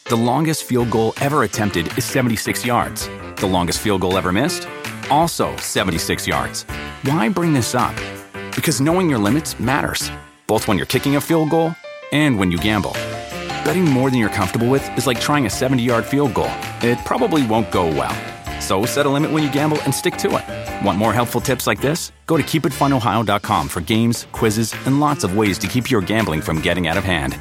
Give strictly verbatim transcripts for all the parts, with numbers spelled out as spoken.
The longest field goal ever attempted is seventy-six yards. The longest field goal ever missed? Also seventy-six yards. Why bring this up? Because knowing your limits matters, both when you're kicking a field goal and when you gamble. Betting more than you're comfortable with is like trying a seventy-yard field goal. It probably won't go well. So set a limit when you gamble and stick to it. Want more helpful tips like this? Go to keep it fun ohio dot com for games, quizzes, and lots of ways to keep your gambling from getting out of hand.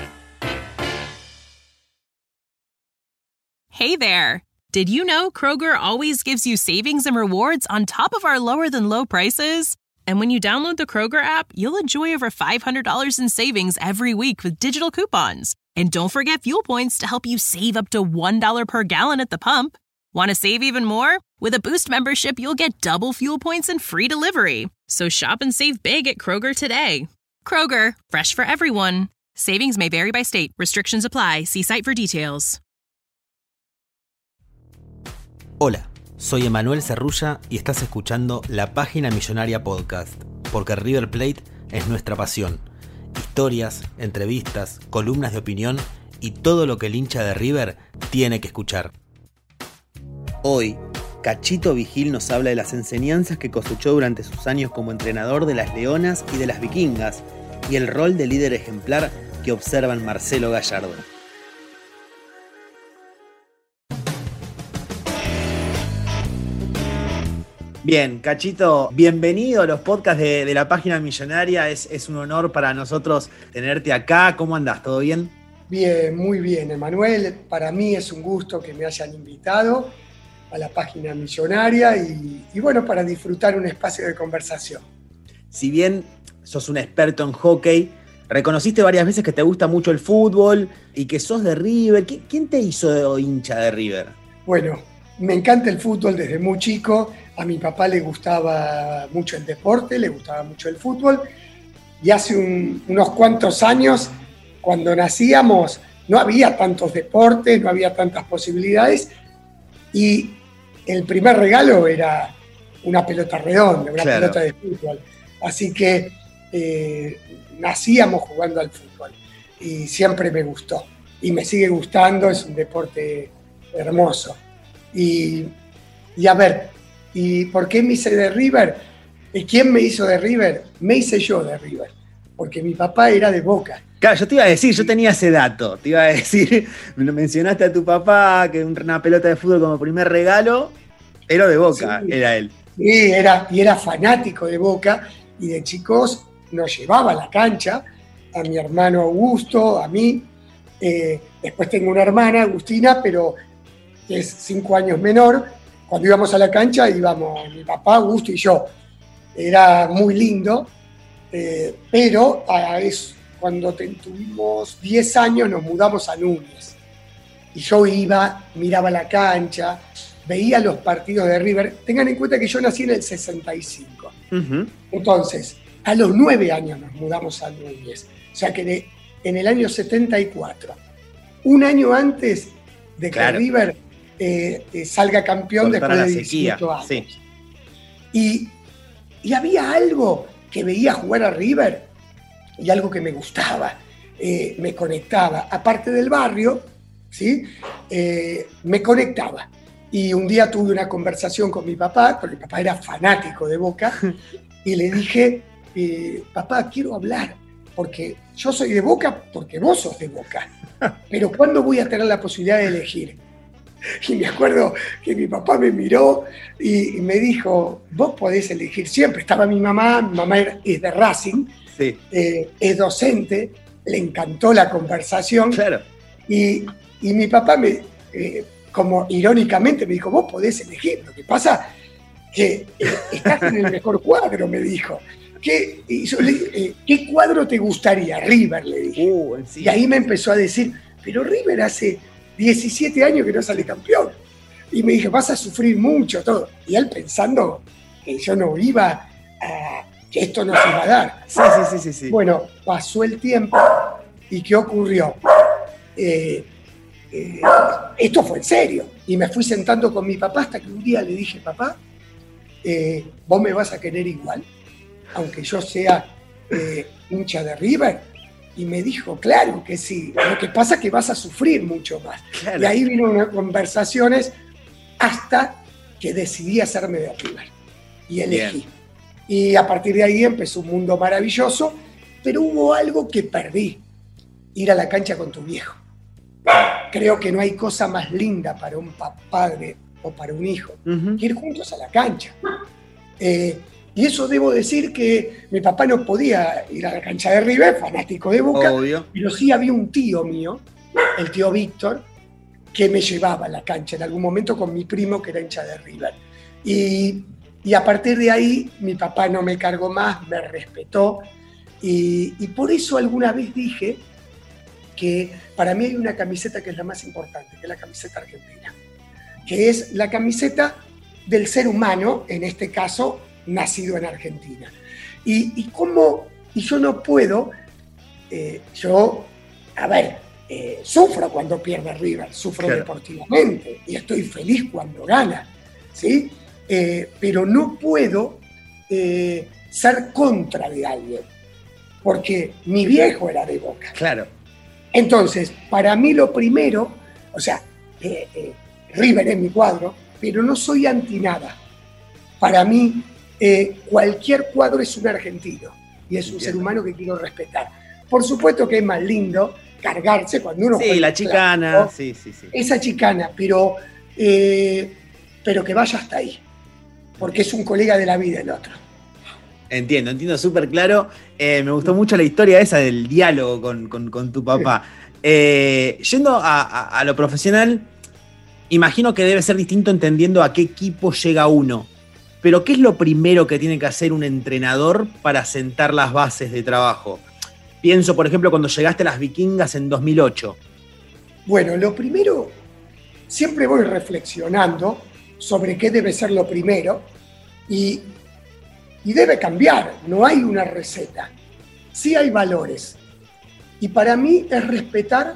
Hey there! Did you know Kroger always gives you savings and rewards on top of our lower-than-low prices? And when you download the Kroger app, you'll enjoy over five hundred dollars in savings every week with digital coupons. And don't forget fuel points to help you save up to one dollar per gallon at the pump. Want to save even more? With a Boost membership, you'll get double fuel points and free delivery. So shop and save big at Kroger today. Kroger, fresh for everyone. Savings may vary by state. Restrictions apply. See site for details. Hola, soy Emanuel Cerrulla y estás escuchando La Página Millonaria Podcast, porque River Plate es nuestra pasión. Historias, entrevistas, columnas de opinión y todo lo que el hincha de River tiene que escuchar. Hoy, Cachito Vigil nos habla de las enseñanzas que cosechó durante sus años como entrenador de las Leonas y de las Vikingas y el rol de líder ejemplar que observa en Marcelo Gallardo. Bien, Cachito, bienvenido a los podcasts de, de La Página Millonaria. Es, es un honor para nosotros tenerte acá. ¿Cómo andás? ¿Todo bien? Bien, muy bien, Emanuel. Para mí es un gusto que me hayan invitado a La Página Millonaria y, y bueno, para disfrutar un espacio de conversación. Si bien sos un experto en hockey, reconociste varias veces que te gusta mucho el fútbol y que sos de River. ¿Quién te hizo hincha de River? Bueno, me encanta el fútbol desde muy chico. A mi papá le gustaba mucho el deporte, le gustaba mucho el fútbol. Y hace un, unos cuantos años, cuando nacíamos, no había tantos deportes, no había tantas posibilidades. Y el primer regalo era una pelota redonda, una claro. pelota de fútbol. Así que eh, nacíamos jugando al fútbol. Y siempre me gustó. Y me sigue gustando, es un deporte hermoso. Y, y a ver... ¿Y por qué me hice de River? ¿Y quién me hizo de River? Me hice yo de River, porque mi papá era de Boca. Claro, yo te iba a decir, yo tenía ese dato, te iba a decir, me lo mencionaste a tu papá, que una pelota de fútbol como primer regalo, era de Boca, sí, era él. Sí, era, y era fanático de Boca, y de chicos nos llevaba a la cancha, a mi hermano Augusto, a mí, eh, después tengo una hermana, Agustina, pero es cinco años menor. Cuando íbamos a la cancha, íbamos mi papá, Augusto y yo. Era muy lindo, eh, pero a es, cuando tuvimos diez años nos mudamos a Núñez. Y yo iba, miraba la cancha, veía los partidos de River. Tengan en cuenta que yo nací en el sesenta y cinco. Uh-huh. Entonces, a los nueve años nos mudamos a Núñez. O sea que de, en el año setenta y cuatro, un año antes de que claro. River... Eh, eh, salga campeón después de dieciocho años. Sí. Y, y había algo que veía jugar a River y algo que me gustaba, eh, me conectaba. Aparte del barrio, ¿sí? Eh, me conectaba. Y un día tuve una conversación con mi papá, porque mi papá era fanático de Boca, y le dije, eh, papá, quiero hablar, porque yo soy de Boca porque vos sos de Boca. Pero ¿cuándo voy a tener la posibilidad de elegir? Y me acuerdo que mi papá me miró y me dijo, vos podés elegir siempre. Estaba mi mamá, mi mamá es de Racing, sí. eh, es docente, le encantó la conversación. Claro. Y, y mi papá, me, eh, como irónicamente, me dijo, vos podés elegir. Lo que pasa que eh, estás en el mejor cuadro, me dijo. ¿Qué, y yo le, eh, ¿qué cuadro te gustaría? River, le dije. Uh, sí. Y ahí me empezó a decir, pero River hace diecisiete años que no sale campeón. Y me dije, vas a sufrir mucho, todo. Y él pensando que yo no iba a... que esto no se iba a dar. Sí, sí, sí, sí, sí. Bueno, pasó el tiempo y ¿qué ocurrió? Eh, eh, esto fue en serio. Y me fui sentando con mi papá hasta que un día le dije, papá, eh, vos me vas a querer igual, aunque yo sea eh, hincha de River. Y me dijo, claro que sí, lo que pasa es que vas a sufrir mucho más. Claro. Y ahí vino unas conversaciones hasta que decidí hacerme de River. Y elegí. Bien. Y a partir de ahí empezó un mundo maravilloso, pero hubo algo que perdí, ir a la cancha con tu viejo. Creo que no hay cosa más linda para un padre o para un hijo Uh-huh. que ir juntos a la cancha. Eh, y eso debo decir que mi papá no podía ir a la cancha de River, fanático de Boca, Obvio. pero sí había un tío mío, el tío Víctor, que me llevaba a la cancha en algún momento con mi primo que era hincha de River. Y, y a partir de ahí mi papá no me cargó más, me respetó. Y, y por eso alguna vez dije que para mí hay una camiseta que es la más importante, que es la camiseta argentina, que es la camiseta del ser humano, en este caso, nacido en Argentina. Y, y, cómo, y yo no puedo, eh, yo, a ver, eh, sufro cuando pierde River, sufro Claro. deportivamente, y estoy feliz cuando gana, ¿sí? Eh, pero no puedo eh, ser contra de alguien, porque mi viejo era de Boca. Claro. Entonces, para mí lo primero, o sea, eh, eh, River es mi cuadro, pero no soy anti nada. Para mí, eh, cualquier cuadro es un argentino y es un Entiendo. ser humano que quiero respetar. Por supuesto que es más lindo cargarse cuando uno Sí, juega la un chicana. clásico, Sí, sí, sí. esa chicana, pero, eh, pero que vaya hasta ahí, porque es un colega de la vida el otro. Entiendo, entiendo súper claro. Eh, me gustó mucho la historia esa del diálogo con, con- con tu papá. Eh, yendo a, a- a lo profesional, imagino que debe ser distinto entendiendo a qué equipo llega uno. Pero ¿qué es lo primero que tiene que hacer un entrenador para sentar las bases de trabajo? Pienso, por ejemplo, cuando llegaste a las Vikingas en dos mil ocho. Bueno, lo primero, siempre voy reflexionando sobre qué debe ser lo primero y, y debe cambiar, no hay una receta, sí hay valores. Y para mí es respetar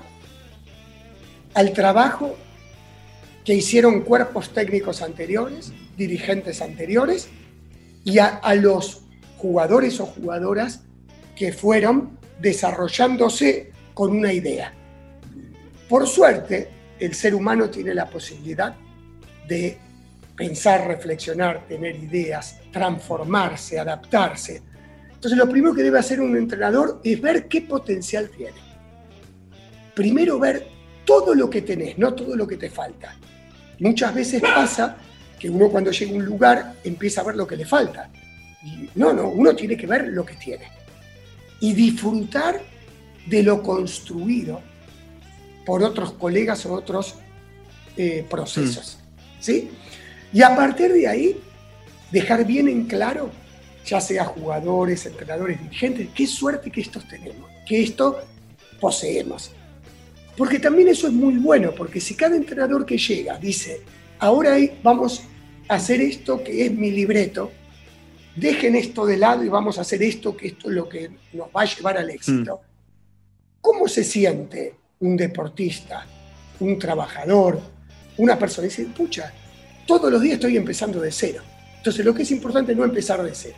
al trabajo que hicieron cuerpos técnicos anteriores, dirigentes anteriores, y a, a los jugadores o jugadoras que fueron desarrollándose con una idea. Por suerte, el ser humano tiene la posibilidad de pensar, reflexionar, tener ideas, transformarse, adaptarse. Entonces, lo primero que debe hacer un entrenador es ver qué potencial tiene. Primero ver todo lo que tenés, no todo lo que te falta. Muchas veces pasa que uno cuando llega a un lugar empieza a ver lo que le falta. Y no, no, uno tiene que ver lo que tiene. Y disfrutar de lo construido por otros colegas o otros eh, procesos. Mm. ¿Sí? Y a partir de ahí, dejar bien en claro, ya sea jugadores, entrenadores, dirigentes, qué suerte que estos tenemos, que esto poseemos. Porque también eso es muy bueno, porque si cada entrenador que llega dice, ahora vamos a hacer esto que es mi libreto, dejen esto de lado y vamos a hacer esto, que esto es lo que nos va a llevar al éxito. Mm. ¿Cómo se siente un deportista, un trabajador, una persona? Dice, pucha, todos los días estoy empezando de cero. Entonces lo que es importante es no empezar de cero.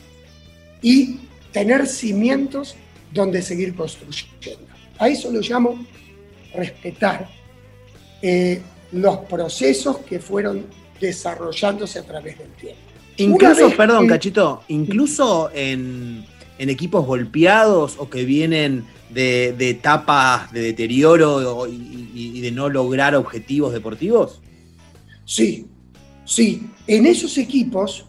Y tener cimientos donde seguir construyendo. A eso lo llamo respetar eh, los procesos que fueron desarrollándose a través del tiempo. Incluso, perdón, que, Cachito, incluso en, en equipos golpeados o que vienen de, de etapas de deterioro y, y de no lograr objetivos deportivos. Sí, sí. En esos equipos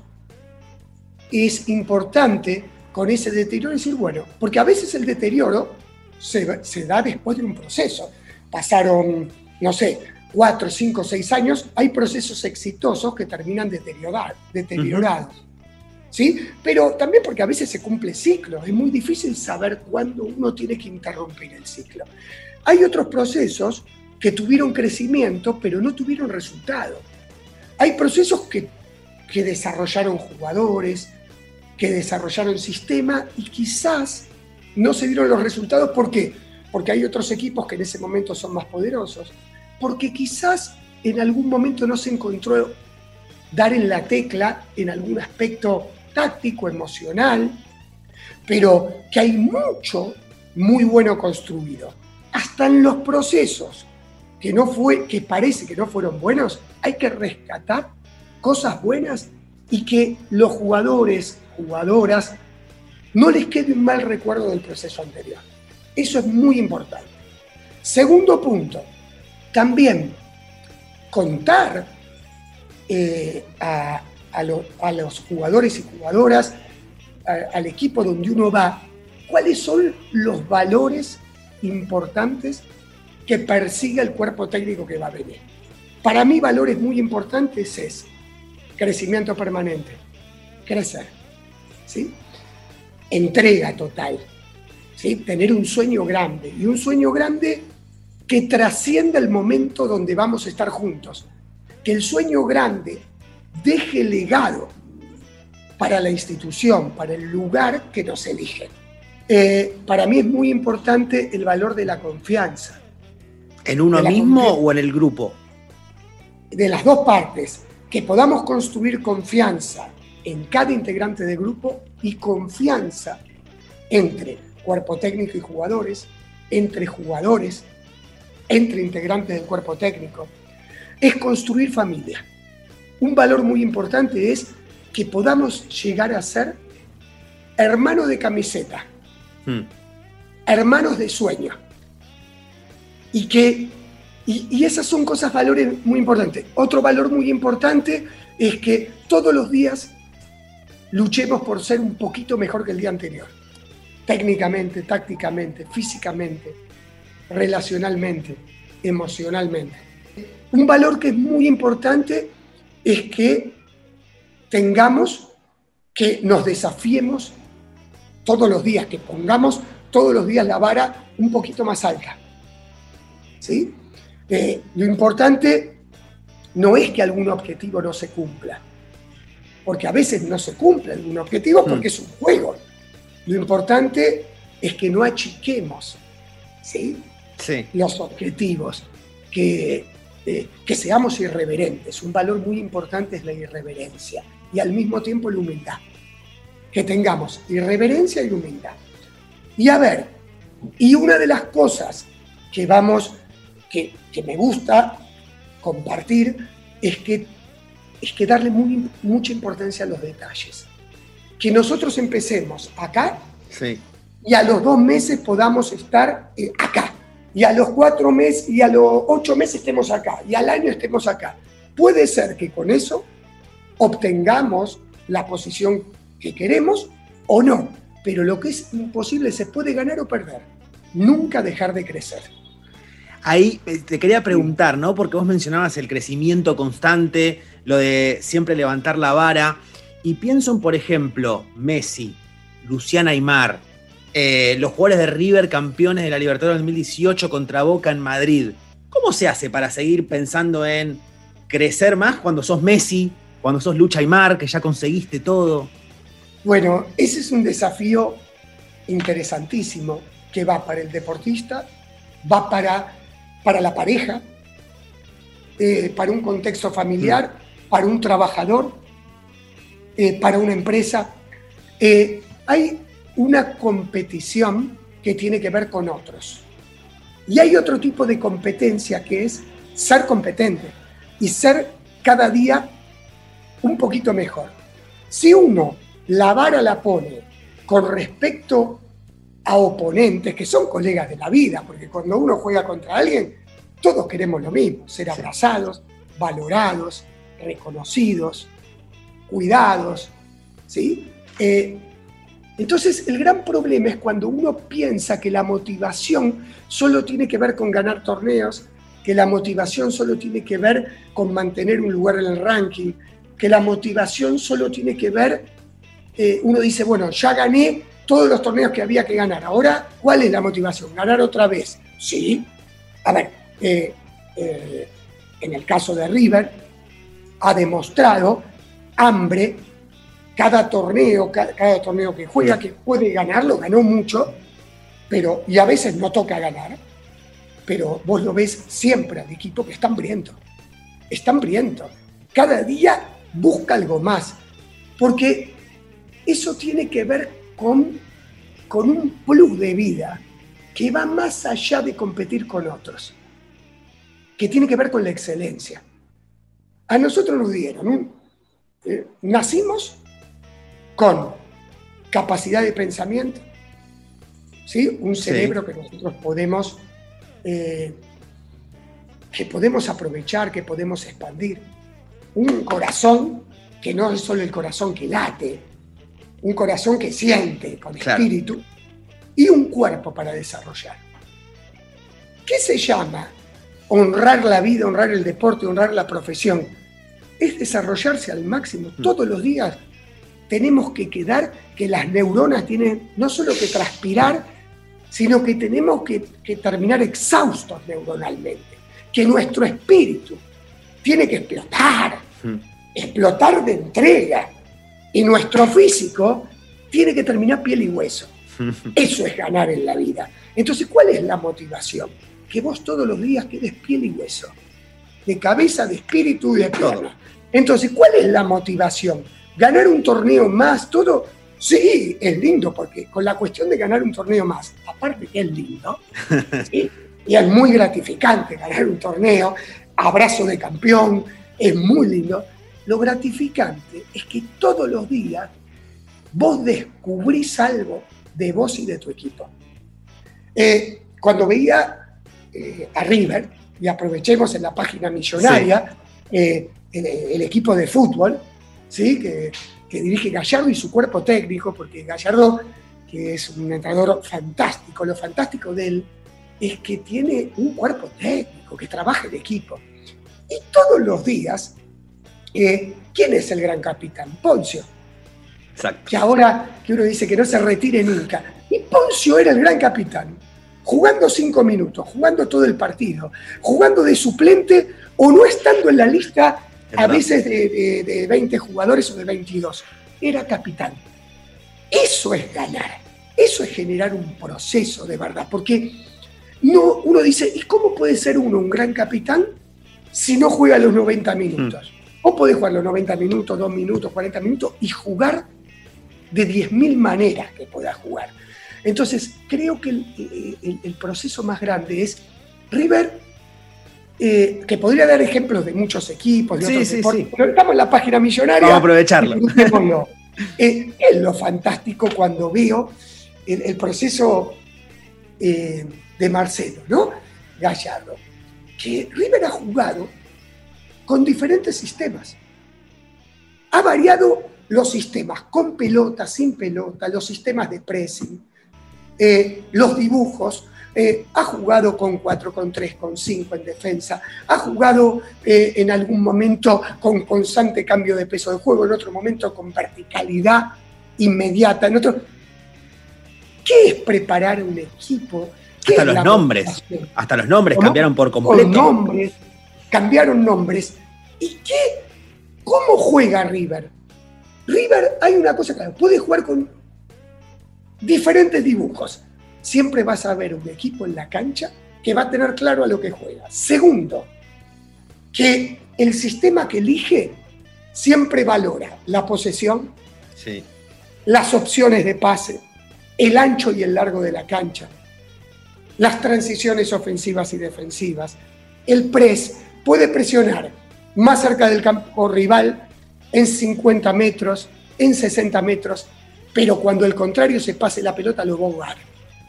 es importante con ese deterioro decir, bueno, porque a veces el deterioro se, se da después de un proceso. Pasaron, no sé, cuatro, cinco, seis años, hay procesos exitosos que terminan deteriorar, deteriorados. Uh-huh. ¿Sí? Pero también porque a veces se cumple ciclo, es muy difícil saber cuándo uno tiene que interrumpir el ciclo. Hay otros procesos que tuvieron crecimiento, pero no tuvieron resultado. Hay procesos que, que desarrollaron jugadores, que desarrollaron sistema y quizás no se dieron los resultados. ¿Por qué? Porque hay otros equipos que en ese momento son más poderosos. Porque quizás en algún momento no se encontró dar en la tecla en algún aspecto táctico, emocional, pero que hay mucho muy bueno construido. Hasta en los procesos que, no fue, que parece que no fueron buenos, hay que rescatar cosas buenas y que los jugadores, jugadoras, no les quede un mal recuerdo del proceso anterior. Eso es muy importante. Segundo punto, también contar eh, a, a, lo, a los jugadores y jugadoras, a, al equipo donde uno va, cuáles son los valores importantes que persigue el cuerpo técnico que va a venir. Para mí, valores muy importantes es crecimiento permanente, crecer, ¿sí? Entrega total, ¿sí? Tener un sueño grande, y un sueño grande que trascienda el momento donde vamos a estar juntos. Que el sueño grande deje legado para la institución, para el lugar que nos elige. Eh, para mí es muy importante el valor de la confianza. ¿En uno mismo o en el grupo? De las dos partes, que podamos construir confianza en cada integrante del grupo y confianza entre cuerpo técnico y jugadores, entre jugadores, entre integrantes del cuerpo técnico. Es construir familia. Un valor muy importante es que podamos llegar a ser hermanos de camiseta, hmm. hermanos de sueño. Y que y, y esas son cosas, valores muy importantes. Otro valor muy importante es que todos los días luchemos por ser un poquito mejor que el día anterior. Técnicamente, tácticamente, físicamente, relacionalmente, emocionalmente. Un valor que es muy importante es que tengamos, que nos desafiemos todos los días, que pongamos todos los días la vara un poquito más alta. ¿Sí? Eh, lo importante no es que algún objetivo no se cumpla, porque a veces no se cumple algún objetivo porque mm. es un juego. Lo importante es que no achiquemos, ¿sí? Sí. los objetivos, que, eh, que seamos irreverentes. Un valor muy importante es la irreverencia y al mismo tiempo la humildad. Que tengamos irreverencia y humildad. Y a ver, y una de las cosas que vamos, que, que me gusta compartir es que, es que darle muy, mucha importancia a los detalles. Que nosotros empecemos acá sí. y a los dos meses podamos estar eh, acá. Y a los cuatro meses y a los ocho meses estemos acá. Y al año estemos acá. Puede ser que con eso obtengamos la posición que queremos o no. Pero lo que es imposible, se puede ganar o perder. Nunca dejar de crecer. Ahí te quería preguntar, ¿no? Porque vos mencionabas el crecimiento constante, lo de siempre levantar la vara. Y pienso en, por ejemplo, Messi, Luciana Aymar, eh, los jugadores de River campeones de la Libertadores dos mil dieciocho contra Boca en Madrid. ¿Cómo se hace para seguir pensando en crecer más cuando sos Messi, cuando sos Lucha Aymar, que ya conseguiste todo? Bueno, ese es un desafío interesantísimo que va para el deportista, va para, para la pareja, eh, para un contexto familiar, mm. para un trabajador, eh, para una empresa. Eh, hay una competición que tiene que ver con otros. Y hay otro tipo de competencia que es ser competente y ser cada día un poquito mejor. Si uno la vara la pone con respecto a oponentes que son colegas de la vida, porque cuando uno juega contra alguien, todos queremos lo mismo, ser abrazados, valorados, reconocidos, cuidados, ¿sí? Eh, entonces, el gran problema es cuando uno piensa que la motivación solo tiene que ver con ganar torneos, que la motivación solo tiene que ver con mantener un lugar en el ranking, que la motivación solo tiene que ver, eh, uno dice, bueno, ya gané todos los torneos que había que ganar, ahora, ¿cuál es la motivación? ¿Ganar otra vez? Sí. A ver, eh, eh, en el caso de River, ha demostrado hambre. Cada torneo, cada, cada torneo que juega, que puede ganarlo, ganó mucho, pero, y a veces no toca ganar, pero vos lo ves siempre al equipo que está hambriento, está hambriento. Cada día busca algo más, porque eso tiene que ver con, con un plus de vida, que va más allá de competir con otros, que tiene que ver con la excelencia. A nosotros nos dieron, ¿eh? Eh, nacimos con capacidad de pensamiento, ¿sí? Un cerebro sí. que nosotros podemos, eh, que podemos aprovechar, que podemos expandir. Un corazón que no es solo el corazón que late, un corazón que siente con claro. espíritu, y un cuerpo para desarrollar. ¿Qué se llama honrar la vida, honrar el deporte, honrar la profesión? Es desarrollarse al máximo. Mm. Todos los días tenemos que quedar que las neuronas tienen no solo que transpirar, sino que tenemos que, que terminar exhaustos neuronalmente, que nuestro espíritu tiene que explotar, mm. explotar de entrega, y nuestro físico tiene que terminar piel y hueso. Eso es ganar en la vida. Entonces, ¿cuál es la motivación? Que vos todos los días quedes piel y hueso, de cabeza, de espíritu y de pierna. Entonces, ¿cuál es la motivación? ¿Ganar un torneo más? Todo, sí, es lindo, porque con la cuestión de ganar un torneo más, aparte que es lindo, ¿sí? Y es muy gratificante ganar un torneo, abrazo de campeón, es muy lindo. Lo gratificante es que todos los días vos descubrís algo de vos y de tu equipo. Eh, cuando veía eh, a River, y aprovechemos en la página millonaria, sí. eh, el, el equipo de fútbol, ¿sí? que, que dirige Gallardo y su cuerpo técnico, porque Gallardo, que es un entrenador fantástico, lo fantástico de él es que tiene un cuerpo técnico, que trabaja en equipo. Y todos los días, eh, ¿quién es el gran capitán? Poncio. Exacto. Que ahora que uno dice que no se retire nunca. Y Poncio era el gran capitán, jugando cinco minutos, jugando todo el partido, jugando de suplente o no estando en la lista a veces de, de, de veinte jugadores o de veintidós. Era capitán. Eso es ganar. Eso es generar un proceso de verdad. Porque no, uno dice, ¿y cómo puede ser uno un gran capitán si no juega los noventa minutos? Mm. Vos podés jugar los noventa minutos, dos minutos, cuarenta minutos y jugar de diez mil maneras que pueda jugar. Entonces, creo que el, el, el proceso más grande es River, eh, que podría dar ejemplos de muchos equipos, de sí, otros sí, deportes, sí. pero estamos en la página millonaria. Vamos a aprovecharlo. eh, es lo fantástico cuando veo el, el proceso eh, de Marcelo, ¿no? Gallardo, que River ha jugado con diferentes sistemas. Ha variado los sistemas con pelota, sin pelota, los sistemas de pressing, eh, los dibujos, eh, ha jugado con cuatro, con tres, con cinco en defensa, ha jugado eh, en algún momento con constante cambio de peso de juego, en otro momento con verticalidad inmediata, en otro... ¿Qué es preparar un equipo? Hasta los nombres, hasta los nombres cambiaron por completo. Los nombres, cambiaron nombres. ¿Y qué? ¿Cómo juega River? River, hay una cosa clara, puede jugar con diferentes dibujos. Siempre vas a ver un equipo en la cancha que va a tener claro a lo que juega. Segundo, que el sistema que elige siempre valora la posesión, sí. las opciones de pase, el ancho y el largo de la cancha, las transiciones ofensivas y defensivas, el press, puede presionar más cerca del campo rival, en cincuenta metros, en sesenta metros, pero cuando el contrario se pase la pelota lo va a jugar.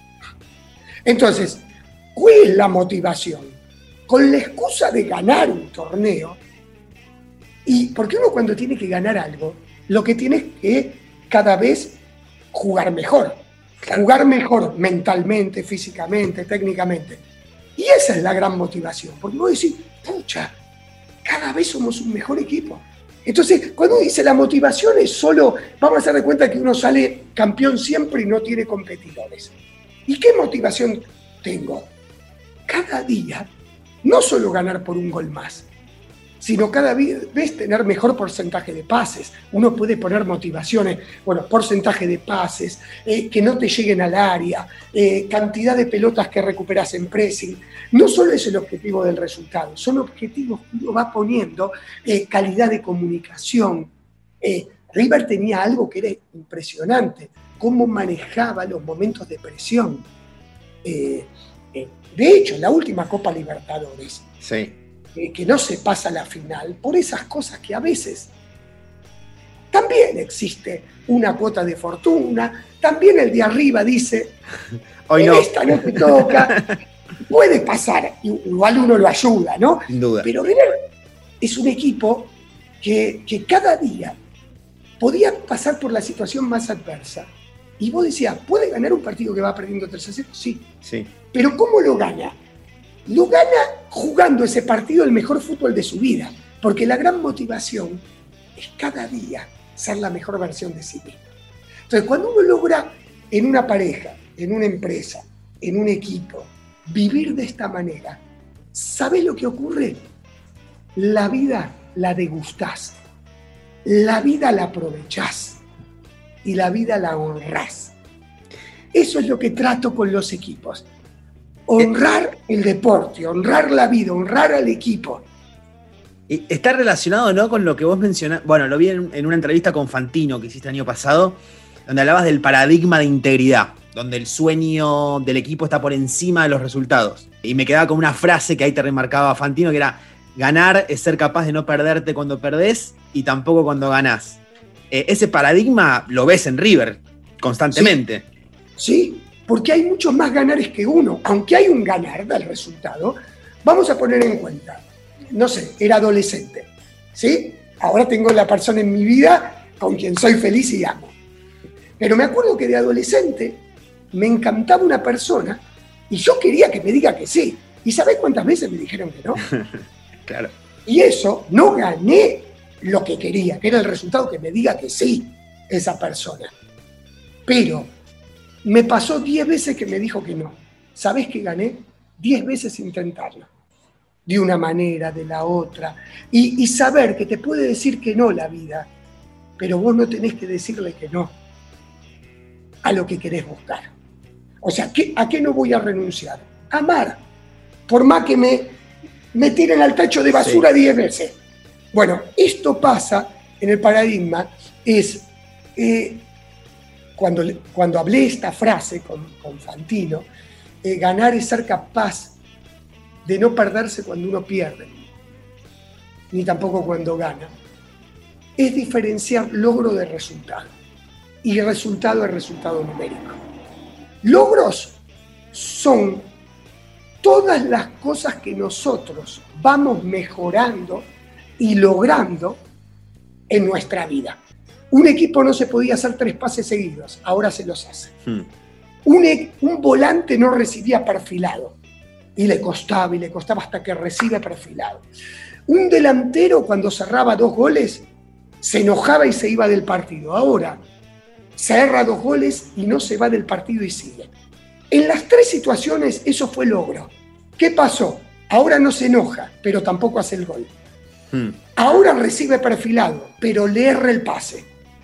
Entonces, ¿cuál es la motivación? Con la excusa de ganar un torneo, y porque uno cuando tiene que ganar algo, lo que tiene es que cada vez jugar mejor, jugar mejor mentalmente, físicamente, técnicamente. Y esa es la gran motivación, porque vos decís, pucha, cada vez somos un mejor equipo. Entonces, cuando uno dice la motivación es solo, vamos a hacer de cuenta que uno sale campeón siempre y no tiene competidores. ¿Y qué motivación tengo? Cada día, no solo ganar por un gol más, sino cada vez tener mejor porcentaje de pases. Uno puede poner motivaciones, bueno, porcentaje de pases, eh, que no te lleguen al área, eh, cantidad de pelotas que recuperas en pressing. No solo es el objetivo del resultado, son objetivos que uno va poniendo, eh, calidad de comunicación. Eh, River tenía algo que era impresionante, cómo manejaba los momentos de presión. Eh, eh, de hecho, en la última Copa Libertadores, Sí. eh, que no se pasa a la final, por esas cosas que a veces también existe una cuota de fortuna, también el de arriba dice, Hoy en no. esta no te toca, puede pasar, igual uno lo ayuda, ¿no? Sin duda. Pero River es un equipo que, que cada día podía pasar por la situación más adversa. Y vos decías, ¿puede ganar un partido que va perdiendo tres a cero? Sí. Sí. Pero ¿cómo lo gana? Lo gana jugando ese partido el mejor fútbol de su vida. Porque la gran motivación es cada día ser la mejor versión de sí mismo. Entonces, cuando uno logra en una pareja, en una empresa, en un equipo, vivir de esta manera, ¿sabés lo que ocurre? La vida la degustás, la vida la aprovechás y la vida la honrás. Eso es lo que trato con los equipos. Honrar el deporte, honrar la vida, honrar al equipo. Y está relacionado, ¿no?, con lo que vos mencionás. Bueno, lo vi en, en una entrevista con Fantino que hiciste el año pasado, donde hablabas del paradigma de integridad, donde el sueño del equipo está por encima de los resultados. Y me quedaba con una frase que ahí te remarcaba Fantino, que era: ganar es ser capaz de no perderte cuando perdés y tampoco cuando ganás. Eh, ese paradigma lo ves en River constantemente. Sí, sí, porque hay muchos más ganares que uno. Aunque hay un ganar del resultado, vamos a poner en cuenta, no sé, era adolescente, ¿sí? Ahora tengo la persona en mi vida con quien soy feliz y amo. Pero me acuerdo que de adolescente me encantaba una persona y yo quería que me diga que sí. ¿Y sabés cuántas veces me dijeron que no? Claro. Y eso, no gané lo que quería, que era el resultado que me diga que sí esa persona. Pero me pasó diez veces que me dijo que no. ¿Sabés que gané? Diez veces intentarlo. De una manera, de la otra. Y, y saber que te puede decir que no la vida, pero vos no tenés que decirle que no a lo que querés buscar. O sea, ¿qué, ¿a qué no voy a renunciar? Amar. Por más que me, me tiren al tacho de basura diez sí. veces. Bueno, esto pasa en el paradigma, es eh, cuando, cuando hablé esta frase con, con Fantino, eh, ganar es ser capaz de no perderse cuando uno pierde, ni tampoco cuando gana. Es diferenciar logro de resultado. Y resultado es resultado numérico. Logros son todas las cosas que nosotros vamos mejorando y logrando en nuestra vida. Un equipo no se podía hacer tres pases seguidos, ahora se los hace. Hmm. Un, un volante no recibía perfilado, y le costaba, y le costaba hasta que recibe perfilado. Un delantero, cuando cerraba dos goles, se enojaba y se iba del partido. Ahora, cerra dos goles y no se va del partido y sigue. En las tres situaciones, eso fue logro. ¿Qué pasó? Ahora no se enoja, pero tampoco hace el gol. Hmm. Ahora recibe perfilado, pero le erra el pase.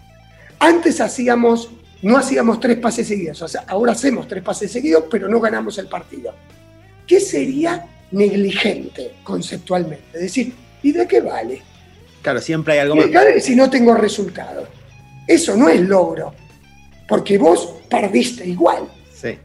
Antes hacíamos, no hacíamos tres pases seguidos, o sea, ahora hacemos tres pases seguidos, pero no ganamos el partido. ¿Qué sería negligente conceptualmente? Es decir, ¿y de qué vale? Claro, siempre hay algo más. Si no tengo resultado. Eso no es logro, porque vos perdiste igual. Sí.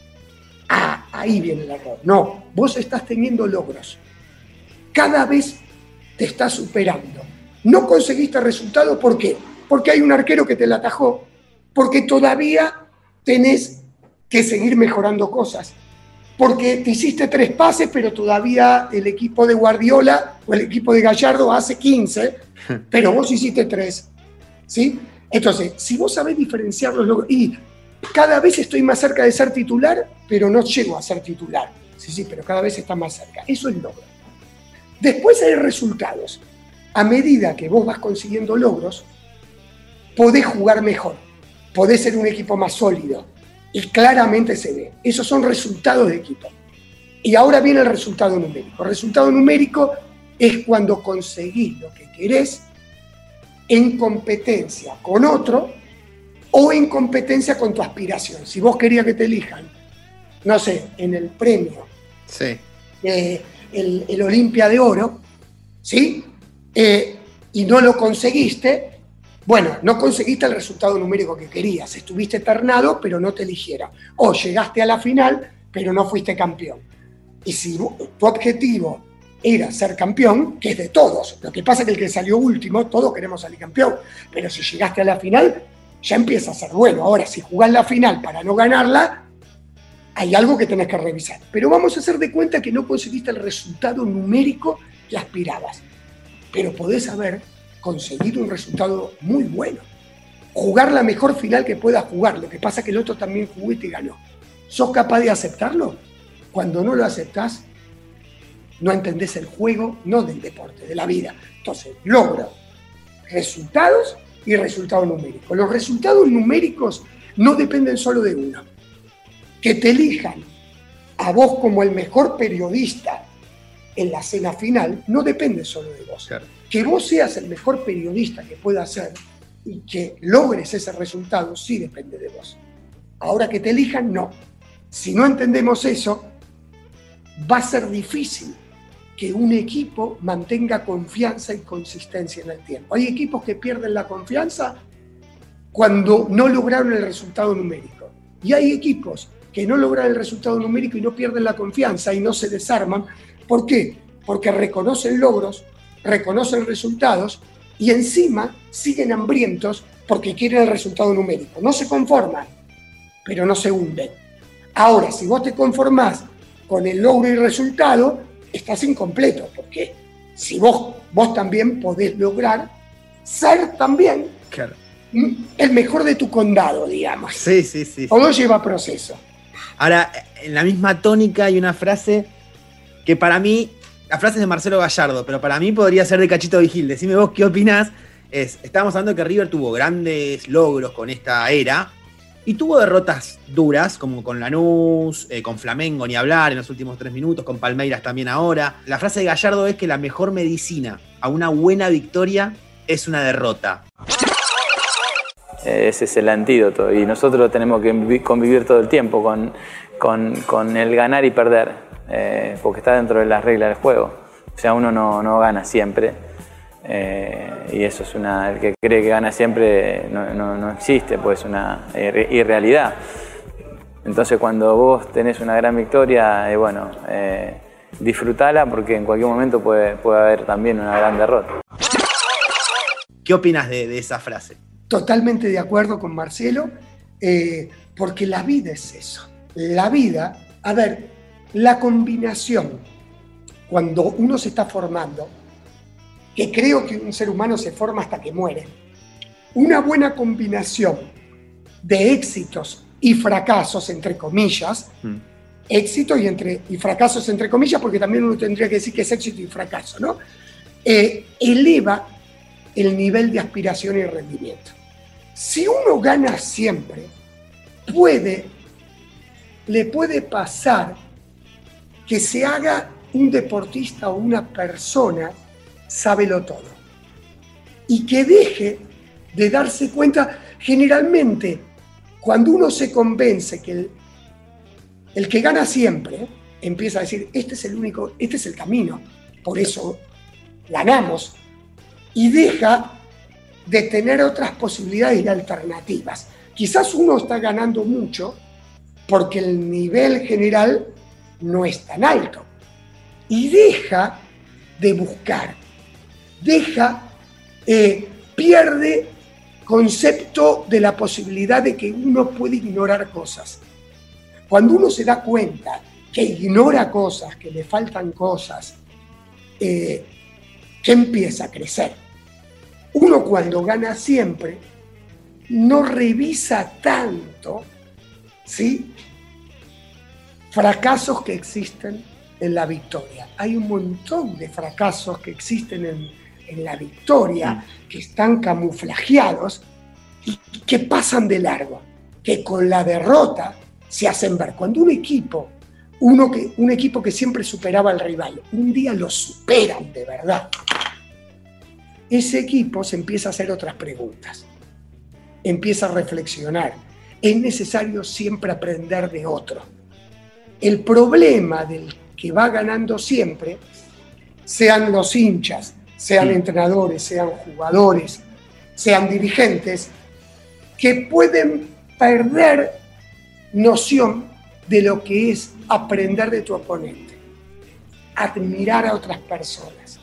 Ah, ahí viene el error. No, vos estás teniendo logros. Cada vez te estás superando. No conseguiste resultado, ¿por qué? Porque hay un arquero que te la atajó, porque todavía tenés que seguir mejorando cosas, porque te hiciste tres pases, pero todavía el equipo de Guardiola o el equipo de Gallardo hace quince, pero vos hiciste tres, ¿sí? Entonces, si vos sabés diferenciar los logros, y cada vez estoy más cerca de ser titular, pero no llego a ser titular, sí, sí, pero cada vez está más cerca, eso es logro. Después hay resultados. A medida que vos vas consiguiendo logros, podés jugar mejor, podés ser un equipo más sólido, y claramente se ve. Esos son resultados de equipo. Y ahora viene el resultado numérico. El resultado numérico es cuando conseguís lo que querés en competencia con otro o en competencia con tu aspiración. Si vos querías que te elijan, no sé, en el premio, sí. eh, el, el Olimpia de Oro, ¿sí? Eh, y no lo conseguiste, bueno, no conseguiste el resultado numérico que querías, estuviste ternado, pero no te eligieron. O llegaste a la final, pero no fuiste campeón. Y si tu objetivo era ser campeón, que es de todos, lo que pasa es que el que salió último, todos queremos salir campeón, pero si llegaste a la final, ya empieza a ser bueno. Ahora, si jugás la final para no ganarla, hay algo que tenés que revisar. Pero vamos a hacer de cuenta que no conseguiste el resultado numérico que aspirabas, pero podés haber conseguido un resultado muy bueno. Jugar la mejor final que puedas jugar, lo que pasa es que el otro también jugó y te ganó. ¿Sos capaz de aceptarlo? Cuando no lo aceptás, no entendés el juego, no del deporte, de la vida. Entonces, logro resultados y resultados numéricos. Los resultados numéricos no dependen solo de uno. Que te elijan a vos como el mejor periodista en la cena final no depende solo de vos. Claro. Que vos seas el mejor periodista que pueda ser y que logres ese resultado sí depende de vos. Ahora que te elijan, no. Si no entendemos eso, va a ser difícil que un equipo mantenga confianza y consistencia en el tiempo. Hay equipos que pierden la confianza cuando no lograron el resultado numérico. Y hay equipos que no logran el resultado numérico y no pierden la confianza y no se desarman. ¿Por qué? Porque reconocen logros, reconocen resultados y encima siguen hambrientos porque quieren el resultado numérico. No se conforman, pero no se hunden. Ahora, si vos te conformás con el logro y resultado, estás incompleto, porque si vos, vos también podés lograr ser también claro. el mejor de tu condado, digamos. Sí, sí, sí. Todo sí. lleva proceso. Ahora, en la misma tónica hay una frase que para mí, la frase es de Marcelo Gallardo, pero para mí podría ser de Cachito Vigil. Decime vos qué opinás. Es, estábamos hablando que River tuvo grandes logros con esta era y tuvo derrotas duras, como con Lanús, eh, con Flamengo, ni hablar, en los últimos tres minutos, con Palmeiras también ahora. La frase de Gallardo es que la mejor medicina a una buena victoria es una derrota. Ese es el antídoto y nosotros tenemos que convivir todo el tiempo con, con, con el ganar y perder, eh, porque está dentro de las reglas del juego. O sea, uno no, no gana siempre eh, y eso es una... El que cree que gana siempre no, no, no existe, pues es una irrealidad. Entonces cuando vos tenés una gran victoria, eh, bueno, eh, disfrutala porque en cualquier momento puede, puede haber también una gran derrota. ¿Qué opinas de, de esa frase? Totalmente de acuerdo con Marcelo, eh, porque la vida es eso. La vida, a ver, la combinación, cuando uno se está formando, que creo que un ser humano se forma hasta que muere, una buena combinación de éxitos y fracasos, entre comillas, mm. éxito y, entre, y fracasos, entre comillas, porque también uno tendría que decir que es éxito y fracaso, ¿no? Eh, eleva el nivel de aspiración y rendimiento. Si uno gana siempre, puede, le puede pasar que se haga un deportista o una persona sábelo todo y que deje de darse cuenta. Generalmente, cuando uno se convence que el, el que gana siempre empieza a decir, este es el único, este es el camino, por eso ganamos, y deja de tener otras posibilidades y alternativas. Quizás uno está ganando mucho porque el nivel general no es tan alto y deja de buscar, deja, eh, pierde concepto de la posibilidad de que uno puede ignorar cosas. Cuando uno se da cuenta que ignora cosas, que le faltan cosas, eh, que empieza a crecer. Uno cuando gana siempre no revisa tanto, ¿sí?, fracasos que existen en la victoria. Hay un montón de fracasos que existen en, en la victoria, que están camuflajeados y que pasan de largo, que con la derrota se hacen ver. Cuando un equipo, uno que, un equipo que siempre superaba al rival, un día lo superan de verdad, ese equipo se empieza a hacer otras preguntas, empieza a reflexionar. Es necesario siempre aprender de otro. El problema del que va ganando siempre, sean los hinchas, sean sí. entrenadores, sean jugadores, sean dirigentes, que pueden perder noción de lo que es aprender de tu oponente, admirar a otras personas.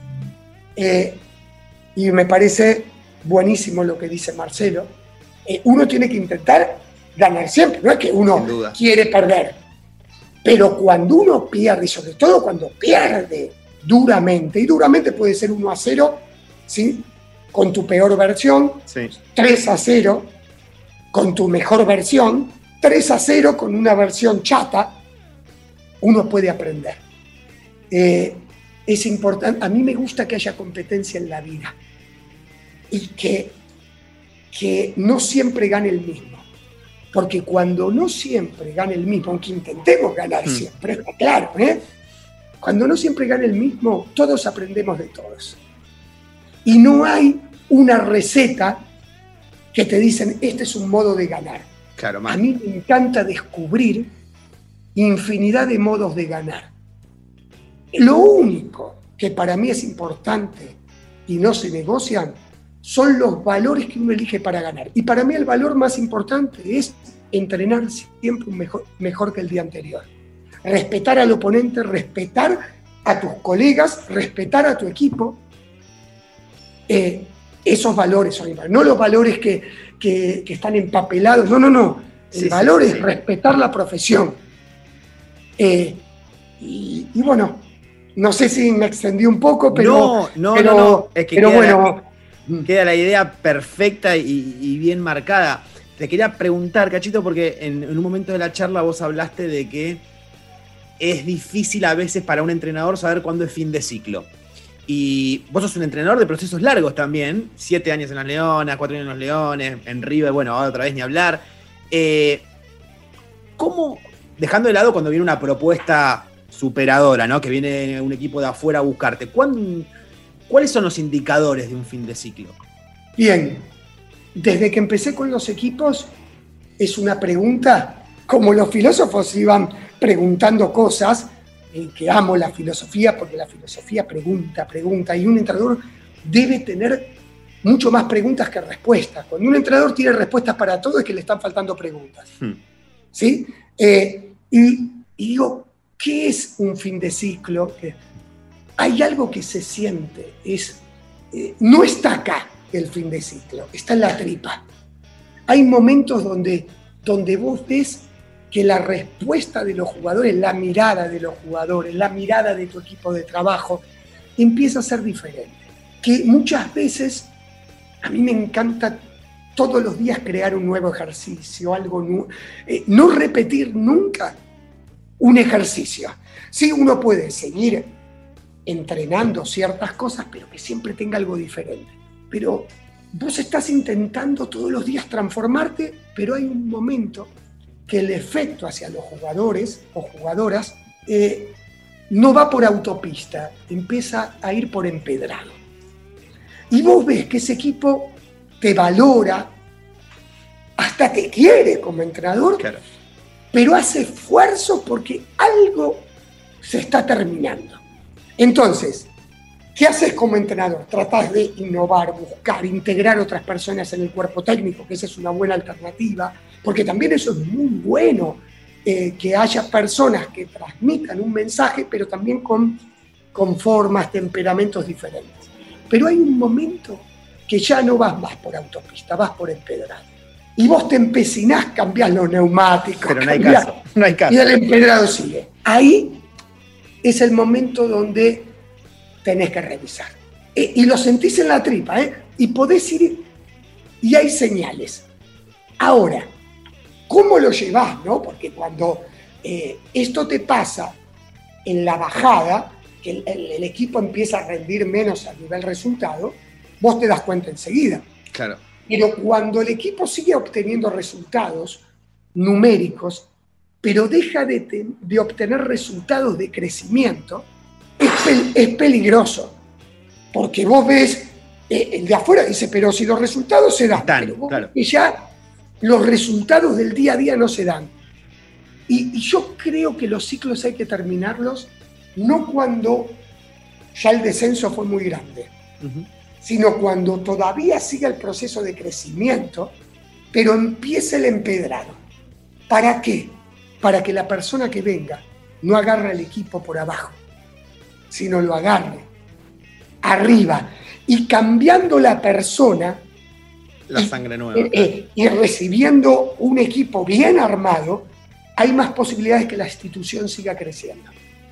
Eh, y me parece buenísimo lo que dice Marcelo. Eh, uno tiene que intentar ganar siempre, no es que uno quiere perder, pero cuando uno pierde, y sobre todo cuando pierde duramente, y duramente puede ser uno a cero, ¿sí?, con tu peor versión, sí. tres a cero con tu mejor versión, tres a cero con una versión chata, uno puede aprender. Eh, es importante, a mí me gusta que haya competencia en la vida y que, que no siempre gane el mismo, porque cuando no siempre gane el mismo, aunque intentemos ganar mm. siempre, está claro, ¿eh? Cuando no siempre gane el mismo, todos aprendemos de todos. Y no hay una receta que te dicen, este es un modo de ganar. Claro, a mí me encanta descubrir infinidad de modos de ganar. Lo único que para mí es importante y no se negocian son los valores que uno elige para ganar. Y para mí el valor más importante es entrenar siempre un mejor, mejor que el día anterior. Respetar al oponente, respetar a tus colegas, respetar a tu equipo. Eh, esos valores son importantes, no los valores que, que, que están empapelados, no, no, no. El sí, valor sí, sí, es sí. respetar la profesión. Eh, y, y bueno, no sé si me extendí un poco, pero... No, no, pero, no, no. Es que pero queda, bueno... la, queda la idea perfecta y, y bien marcada. Te quería preguntar, Cachito, porque en, en un momento de la charla vos hablaste de que es difícil a veces para un entrenador saber cuándo es fin de ciclo. Y vos sos un entrenador de procesos largos también, siete años en las Leonas, cuatro años en los Leones, en River, bueno, ahora otra vez ni hablar. Eh, ¿Cómo, dejando de lado cuando viene una propuesta superadora, ¿no?, que viene un equipo de afuera a buscarte, ¿cuán, ¿cuáles son los indicadores de un fin de ciclo? Bien, desde que empecé con los equipos es una pregunta, como los filósofos iban preguntando cosas, eh, que amo la filosofía porque la filosofía pregunta, pregunta, y un entrenador debe tener mucho más preguntas que respuestas. Cuando un entrenador tiene respuestas para todo es que le están faltando preguntas. Hmm. ¿Sí? Eh, y, y digo, ¿qué es un fin de ciclo? Que hay algo que se siente, es, eh, no está acá el fin de ciclo, está en la tripa. Hay momentos donde, donde vos ves que la respuesta de los jugadores, la mirada de los jugadores, la mirada de tu equipo de trabajo, empieza a ser diferente. Que muchas veces, a mí me encanta todos los días crear un nuevo ejercicio, algo nuevo, eh, no repetir nunca un ejercicio. Sí, uno puede seguir entrenando ciertas cosas, pero que siempre tenga algo diferente. Pero vos estás intentando todos los días transformarte, pero hay un momento que el efecto hacia los jugadores o jugadoras eh, no va por autopista, empieza a ir por empedrado. Y vos ves que ese equipo te valora, hasta te quiere como entrenador, claro, pero hace esfuerzo porque algo se está terminando. Entonces, ¿qué haces como entrenador? Tratás de innovar, buscar, integrar otras personas en el cuerpo técnico, que esa es una buena alternativa, porque también eso es muy bueno, eh, que haya personas que transmitan un mensaje, pero también con, con formas, temperamentos diferentes. Pero hay un momento que ya no vas más por autopista, vas por empedrado. Y vos te empecinás, cambiás los neumáticos, pero no hay cambiás, caso, no hay caso. Y el empedrado sigue. Ahí es el momento donde tenés que revisar. Eh, y lo sentís en la tripa, ¿eh? Y podés ir, y hay señales. Ahora, ¿cómo lo llevás, no? Porque cuando eh, esto te pasa en la bajada, que el, el, el equipo empieza a rendir menos a nivel resultado, vos te das cuenta enseguida. Claro. Pero cuando el equipo sigue obteniendo resultados numéricos, pero deja de, te, de obtener resultados de crecimiento, es, pel, es peligroso. Porque vos ves, eh, el de afuera dice, pero si los resultados se dan, Están, pero vos claro. ves que ya los resultados del día a día no se dan. Y, y yo creo que los ciclos hay que terminarlos no cuando ya el descenso fue muy grande, uh-huh, sino cuando todavía sigue el proceso de crecimiento, pero empieza el empedrado. ¿Para qué? para que la persona que venga no agarre al equipo por abajo, sino lo agarre arriba y cambiando la persona, la y, sangre nueva. Eh, eh, y recibiendo un equipo bien armado, hay más posibilidades que la institución siga creciendo.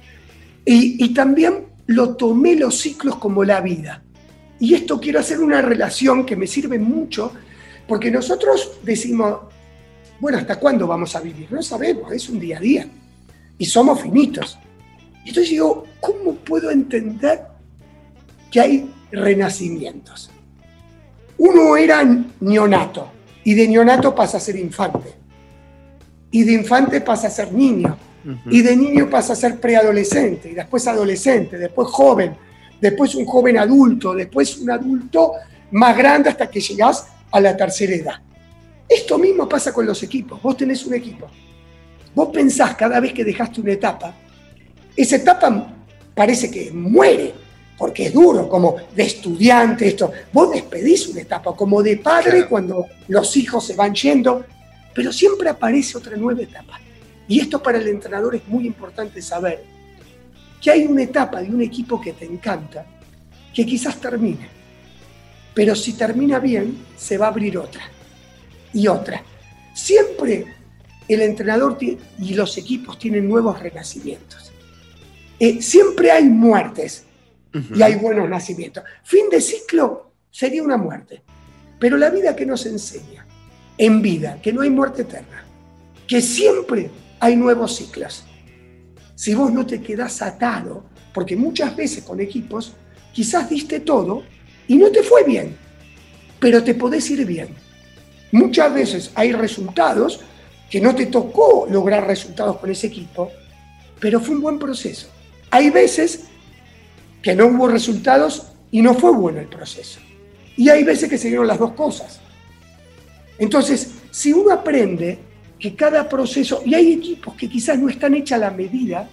Y, y también lo tomé los ciclos como la vida. Y esto quiero hacer una relación que me sirve mucho, porque nosotros decimos, bueno, ¿hasta cuándo vamos a vivir? No sabemos, es un día a día. Y somos finitos. Entonces digo, ¿cómo puedo entender que hay renacimientos? Uno era neonato, y de neonato pasa a ser infante. Y de infante pasa a ser niño. Uh-huh. Y de niño pasa a ser preadolescente, y después adolescente, después joven, después un joven adulto, después un adulto más grande hasta que llegás a la tercera edad. Esto mismo pasa con los equipos. Vos tenés un equipo. Vos pensás cada vez que dejaste una etapa, esa etapa parece que muere, porque es duro, como de estudiante, esto. Vos despedís una etapa, como de padre, claro, cuando los hijos se van yendo, pero siempre aparece otra nueva etapa. Y esto para el entrenador es muy importante saber, que hay una etapa de un equipo que te encanta, que quizás termine, pero si termina bien, se va a abrir otra, y otra. Siempre el entrenador y los equipos tienen nuevos renacimientos. Eh, siempre hay muertes, uh-huh, y hay buenos nacimientos. Fin de ciclo sería una muerte, pero la vida que nos enseña, en vida, que no hay muerte eterna, que siempre hay nuevos ciclos. Si vos no te quedás atado, porque muchas veces con equipos quizás diste todo y no te fue bien, pero te podés ir bien. Muchas veces hay resultados que no te tocó lograr resultados con ese equipo, pero fue un buen proceso. Hay veces que no hubo resultados y no fue bueno el proceso. Y hay veces que se dieron las dos cosas. Entonces, si uno aprende que cada proceso, y hay equipos que quizás no están hechos a la medida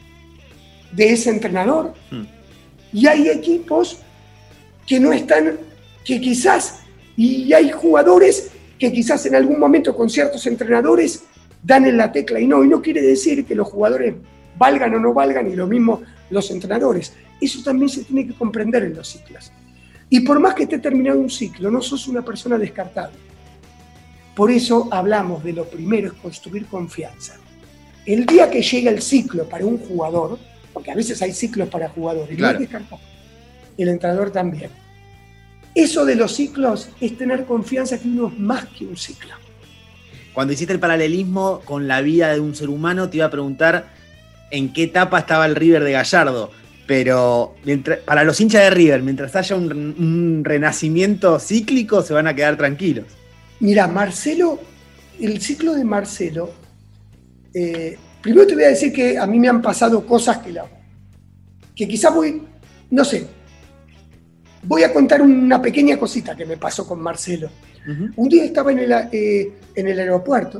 de ese entrenador, mm. y hay equipos que no están, que quizás, y hay jugadores que quizás en algún momento con ciertos entrenadores dan en la tecla y no, y no quiere decir que los jugadores valgan o no valgan, y lo mismo los entrenadores. Eso también se tiene que comprender en los ciclos. Y por más que esté terminado un ciclo, no sos una persona descartable. Por eso hablamos de lo primero, es construir confianza. El día que llega el ciclo para un jugador, porque a veces hay ciclos para jugadores, claro, no es descartable, el entrenador también. Eso de los ciclos es tener confianza que uno es más que un ciclo. Cuando hiciste el paralelismo con la vida de un ser humano, te iba a preguntar en qué etapa estaba el River de Gallardo. Pero mientras, para los hinchas de River, mientras haya un, un renacimiento cíclico, se van a quedar tranquilos. Mira, Marcelo, el ciclo de Marcelo, eh, primero te voy a decir que a mí me han pasado cosas que, la, que quizás voy, no sé, voy a contar una pequeña cosita que me pasó con Marcelo. Uh-huh. Un día estaba en el, eh, en el aeropuerto,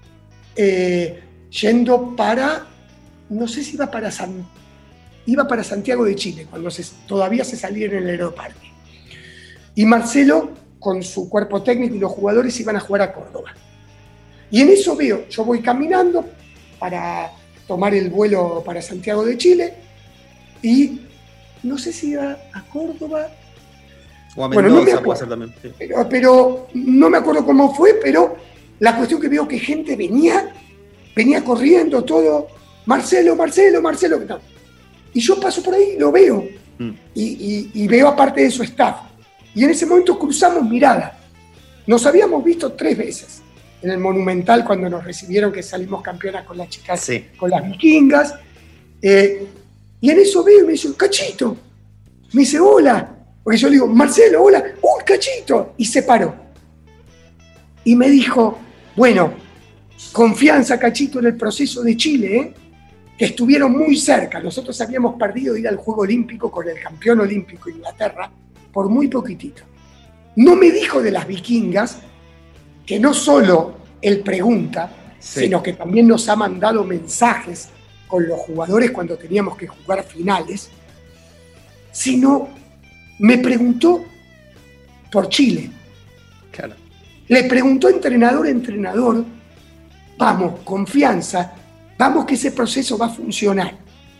eh, yendo para, no sé si iba para San, iba para Santiago de Chile, cuando se, todavía se salía en el aeroparque. Y Marcelo, con su cuerpo técnico y los jugadores, iban a jugar a Córdoba. Y en eso veo, yo voy caminando para tomar el vuelo para Santiago de Chile, y no sé si iba a Córdoba o a Mendoza, bueno, no me acuerdo, también, sí. pero, pero no me acuerdo cómo fue, pero la cuestión que veo que gente venía, venía corriendo todo, Marcelo, Marcelo, Marcelo, no. Y yo paso por ahí y lo veo, mm. y, y, y veo aparte de su staff. Y en ese momento cruzamos mirada. Nos habíamos visto tres veces en el Monumental cuando nos recibieron, que salimos campeonas con las chicas, sí, con las vikingas. Eh, y en eso veo y me dice, Cachito. Me dice, hola. Porque yo le digo, Marcelo, hola. ¡Uh, Cachito! Y se paró. Y me dijo, bueno, confianza, Cachito, en el proceso de Chile, ¿eh? Que estuvieron muy cerca. Nosotros habíamos perdido ir al Juego Olímpico con el campeón olímpico Inglaterra por muy poquitito. No me dijo de las vikingas, que no solo él pregunta, sí, sino que también nos ha mandado mensajes con los jugadores cuando teníamos que jugar finales, sino me preguntó por Chile. Claro. Le preguntó entrenador a entrenador, vamos, confianza, vamos que ese proceso va a funcionar.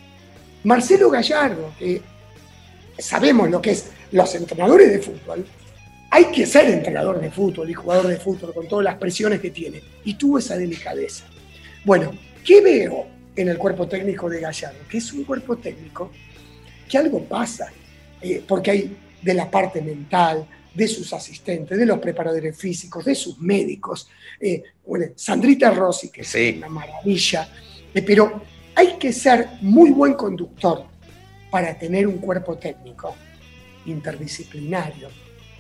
Marcelo Gallardo, que sabemos lo que es los entrenadores de fútbol, hay que ser entrenador de fútbol y jugador de fútbol con todas las presiones que tiene, y tuvo esa delicadeza. Bueno, ¿qué veo en el cuerpo técnico de Gallardo? Que es un cuerpo técnico que algo pasa, eh, porque hay de la parte mental, de sus asistentes, de los preparadores físicos, de sus médicos, eh, bueno, Sandrita Rossi, que sí. Es una maravilla, eh, pero hay que ser muy buen conductor para tener un cuerpo técnico interdisciplinario,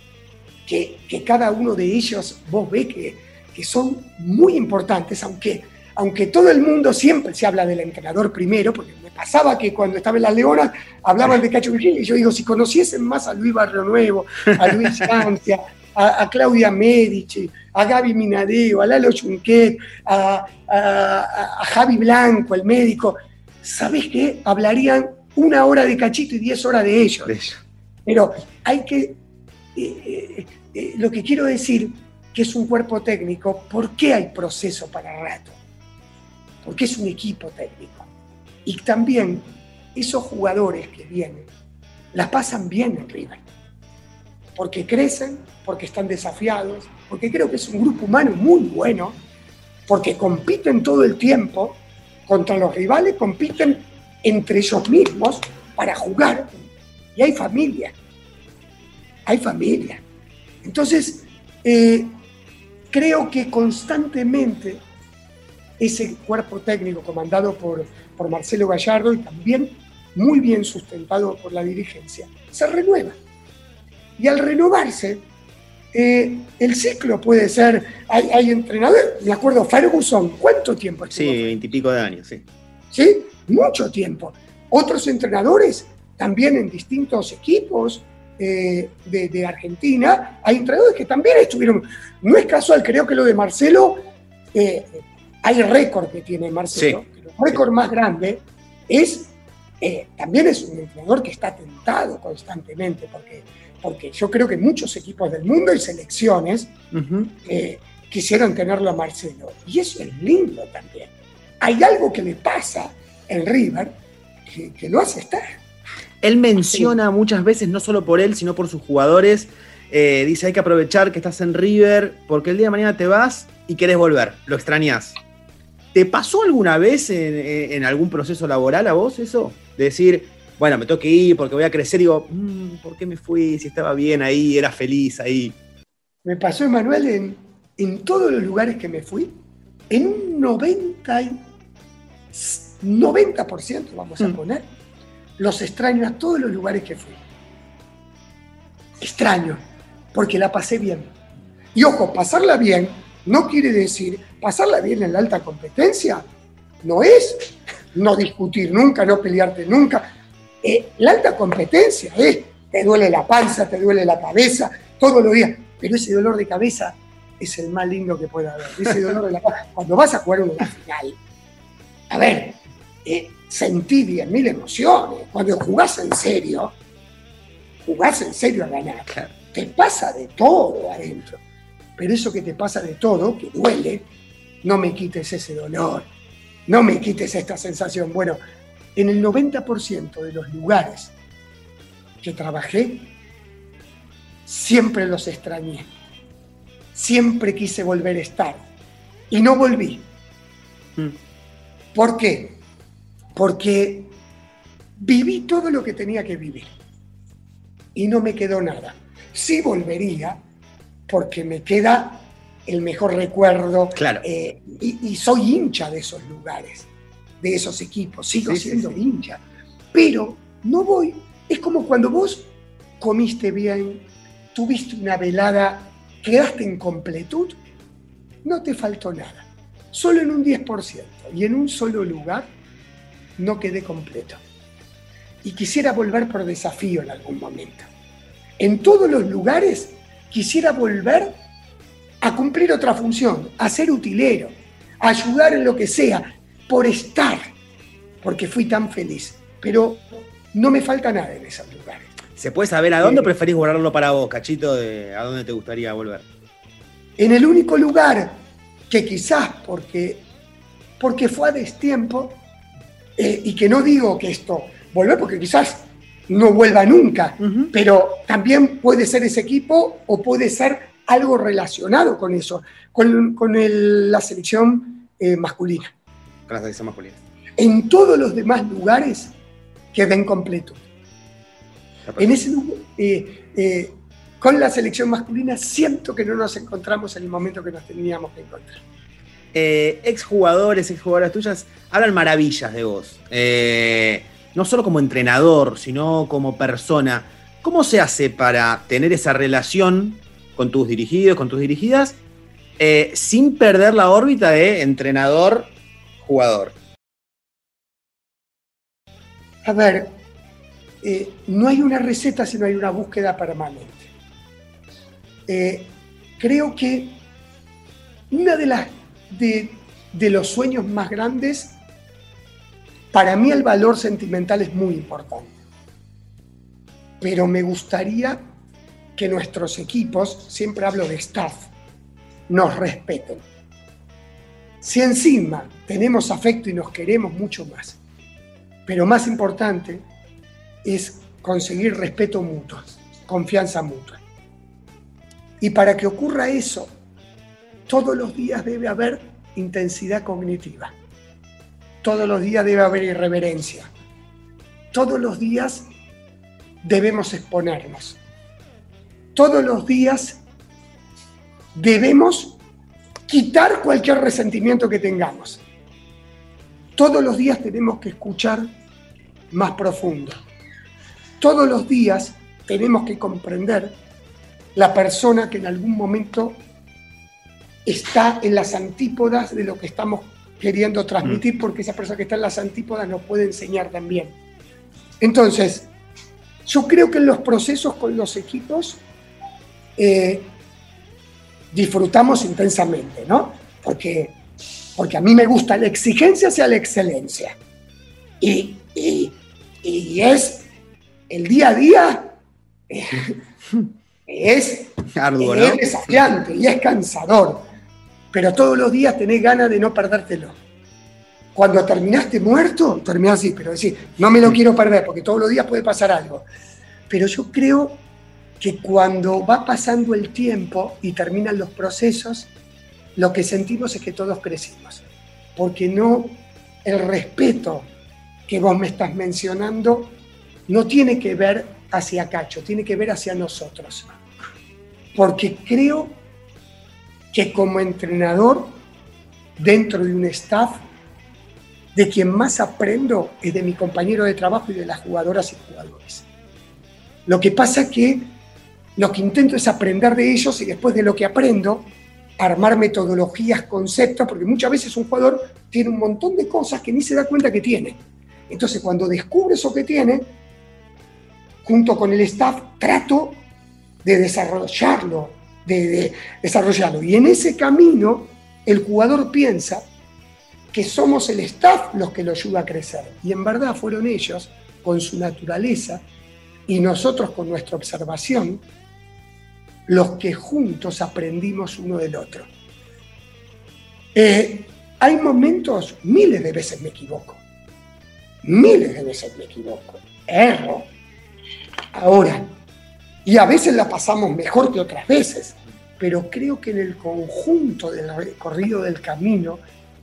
que, que cada uno de ellos vos ves que, que son muy importantes, aunque, aunque todo el mundo siempre se habla del entrenador primero, porque me pasaba que cuando estaba en Las Leonas hablaban de Cacho Virgilio, y yo digo, si conociesen más a Luis Barrio Nuevo, a Luis Cancia, a, a Claudia Medici, a Gaby Minadeo, a Lalo Chunquet, a, a, a Javi Blanco, el médico, ¿sabés qué? Hablarían una hora de Cachito y diez horas de ellos. Pero hay que, eh, eh, lo que quiero decir, que es un cuerpo técnico, ¿por qué hay proceso para rato? Porque es un equipo técnico. Y también esos jugadores que vienen, las pasan bien en River. Porque crecen, porque están desafiados, porque creo que es un grupo humano muy bueno, porque compiten todo el tiempo contra los rivales, compiten entre ellos mismos para jugar, y hay familia, hay familia. Entonces, eh, creo que constantemente ese cuerpo técnico comandado por, por Marcelo Gallardo y también muy bien sustentado por la dirigencia, se renueva. Y al renovarse, eh, el ciclo puede ser, hay, hay entrenadores, me acuerdo, Ferguson, ¿cuánto tiempo estuvo? Sí, veintipico de años, sí. ¿Sí? Mucho tiempo. Otros entrenadores, también en distintos equipos eh, de, de Argentina, hay entrenadores que también estuvieron. No es casual, creo que lo de Marcelo, eh, hay récord que tiene Marcelo, sí. El récord más grande es, eh, también es un entrenador que está tentado constantemente, porque, porque yo creo que muchos equipos del mundo y selecciones uh-huh. eh, quisieron tenerlo a Marcelo. Y eso es lindo también. Hay algo que le pasa en River que, que lo hace estar. Él menciona sí. muchas veces, no solo por él, sino por sus jugadores, eh, dice, hay que aprovechar que estás en River, porque el día de mañana te vas y querés volver, lo extrañás. ¿Te pasó alguna vez en, en algún proceso laboral a vos eso? De decir, bueno, me tengo que ir porque voy a crecer, y digo, mmm, ¿por qué me fui? Si estaba bien ahí, era feliz ahí. Me pasó, Emanuel, en, en todos los lugares que me fui, en un noventa por ciento, vamos a poner, mm. los extraño a todos los lugares que fui. Extraño, porque la pasé bien. Y ojo, pasarla bien no quiere decir, pasarla bien en la alta competencia no es no discutir nunca, no pelearte nunca. Eh, la alta competencia es, te duele la panza, te duele la cabeza, todos los días, pero ese dolor de cabeza es el más lindo que pueda haber. Ese dolor de la cabeza, cuando vas a jugar una final, a ver, eh, sentí diez mil emociones. Cuando jugás en serio, jugás en serio a ganar. Claro. Te pasa de todo adentro. Pero eso que te pasa de todo, que duele, no me quites ese dolor, no me quites esta sensación. Bueno, en el noventa por ciento de los lugares que trabajé, siempre los extrañé. Siempre quise volver a estar. Y no volví. Mm. ¿Por qué? Porque viví todo lo que tenía que vivir. Y no me quedó nada. Sí volvería, porque me queda el mejor recuerdo. Claro. Eh, y, y soy hincha de esos lugares, de esos equipos. Sigo sí, siendo sí, sí. hincha. Pero no voy. Es como cuando vos comiste bien, tuviste una velada, quedaste en completud, no te faltó nada. Solo en un diez por ciento. Y en un solo lugar no quedé completo. Y quisiera volver por desafío en algún momento. En todos los lugares quisiera volver a cumplir otra función, a ser utilero, a ayudar en lo que sea, por estar, porque fui tan feliz. Pero no me falta nada en esos lugares. ¿Se puede saber a dónde eh, preferís guardarlo para vos, Cachito? De ¿A dónde te gustaría volver? En el único lugar que quizás, porque porque fue a destiempo, eh, y que no digo que esto vuelve, porque quizás no vuelva nunca, uh-huh. pero también puede ser ese equipo o puede ser algo relacionado con eso, con, con el, la selección eh, masculina. Con la selección masculina. En todos los demás lugares quedé incompleto. En ese lugar, eh, eh, con la selección masculina siento que no nos encontramos en el momento que nos teníamos que encontrar. Eh, exjugadores, exjugadoras tuyas hablan maravillas de vos. Eh, no solo como entrenador, sino como persona. ¿Cómo se hace para tener esa relación con tus dirigidos, con tus dirigidas, eh, sin perder la órbita de entrenador-jugador? A ver, eh, no hay una receta, sino hay una búsqueda permanente. Eh, creo que una de las de, de los sueños más grandes, para mí el valor sentimental es muy importante. Pero me gustaría que nuestros equipos, siempre hablo de staff, nos respeten. Si encima tenemos afecto y nos queremos mucho más, pero más importante es conseguir respeto mutuo, confianza mutua. Y para que ocurra eso, todos los días debe haber intensidad cognitiva. Todos los días debe haber irreverencia. Todos los días debemos exponernos. Todos los días debemos quitar cualquier resentimiento que tengamos. Todos los días tenemos que escuchar más profundo. Todos los días tenemos que comprender la persona que en algún momento está en las antípodas de lo que estamos queriendo transmitir, mm. porque esa persona que está en las antípodas nos puede enseñar también. Entonces, yo creo que en los procesos con los equipos eh, disfrutamos intensamente, ¿no? Porque, porque a mí me gusta la exigencia hacia la excelencia. Y, y, y es el día a día, eh, es, Arduo, ¿no? Es desafiante y es cansador. Pero todos los días tenés ganas de no perdértelo. Cuando terminaste muerto, terminás así, pero decís, no me lo quiero perder, porque todos los días puede pasar algo. Pero yo creo que cuando va pasando el tiempo y terminan los procesos, lo que sentimos es que todos crecimos. Porque no, el respeto que vos me estás mencionando no tiene que ver hacia Cacho, tiene que ver hacia nosotros. Porque creo que como entrenador, dentro de un staff, de quien más aprendo es de mi compañero de trabajo y de las jugadoras y jugadores. Lo que pasa es que lo que intento es aprender de ellos y después de lo que aprendo, armar metodologías, conceptos, porque muchas veces un jugador tiene un montón de cosas que ni se da cuenta que tiene. Entonces, cuando descubre eso que tiene, junto con el staff, trato de desarrollarlo, de, de desarrollarlo. Y en ese camino, el jugador piensa que somos el staff los que lo ayuda a crecer. Y en verdad fueron ellos, con su naturaleza, y nosotros con nuestra observación, los que juntos aprendimos uno del otro. Eh, hay momentos, miles de veces me equivoco. Miles de veces me equivoco. Erro. Ahora, y a veces la pasamos mejor que otras veces, pero creo que en el conjunto del recorrido del camino,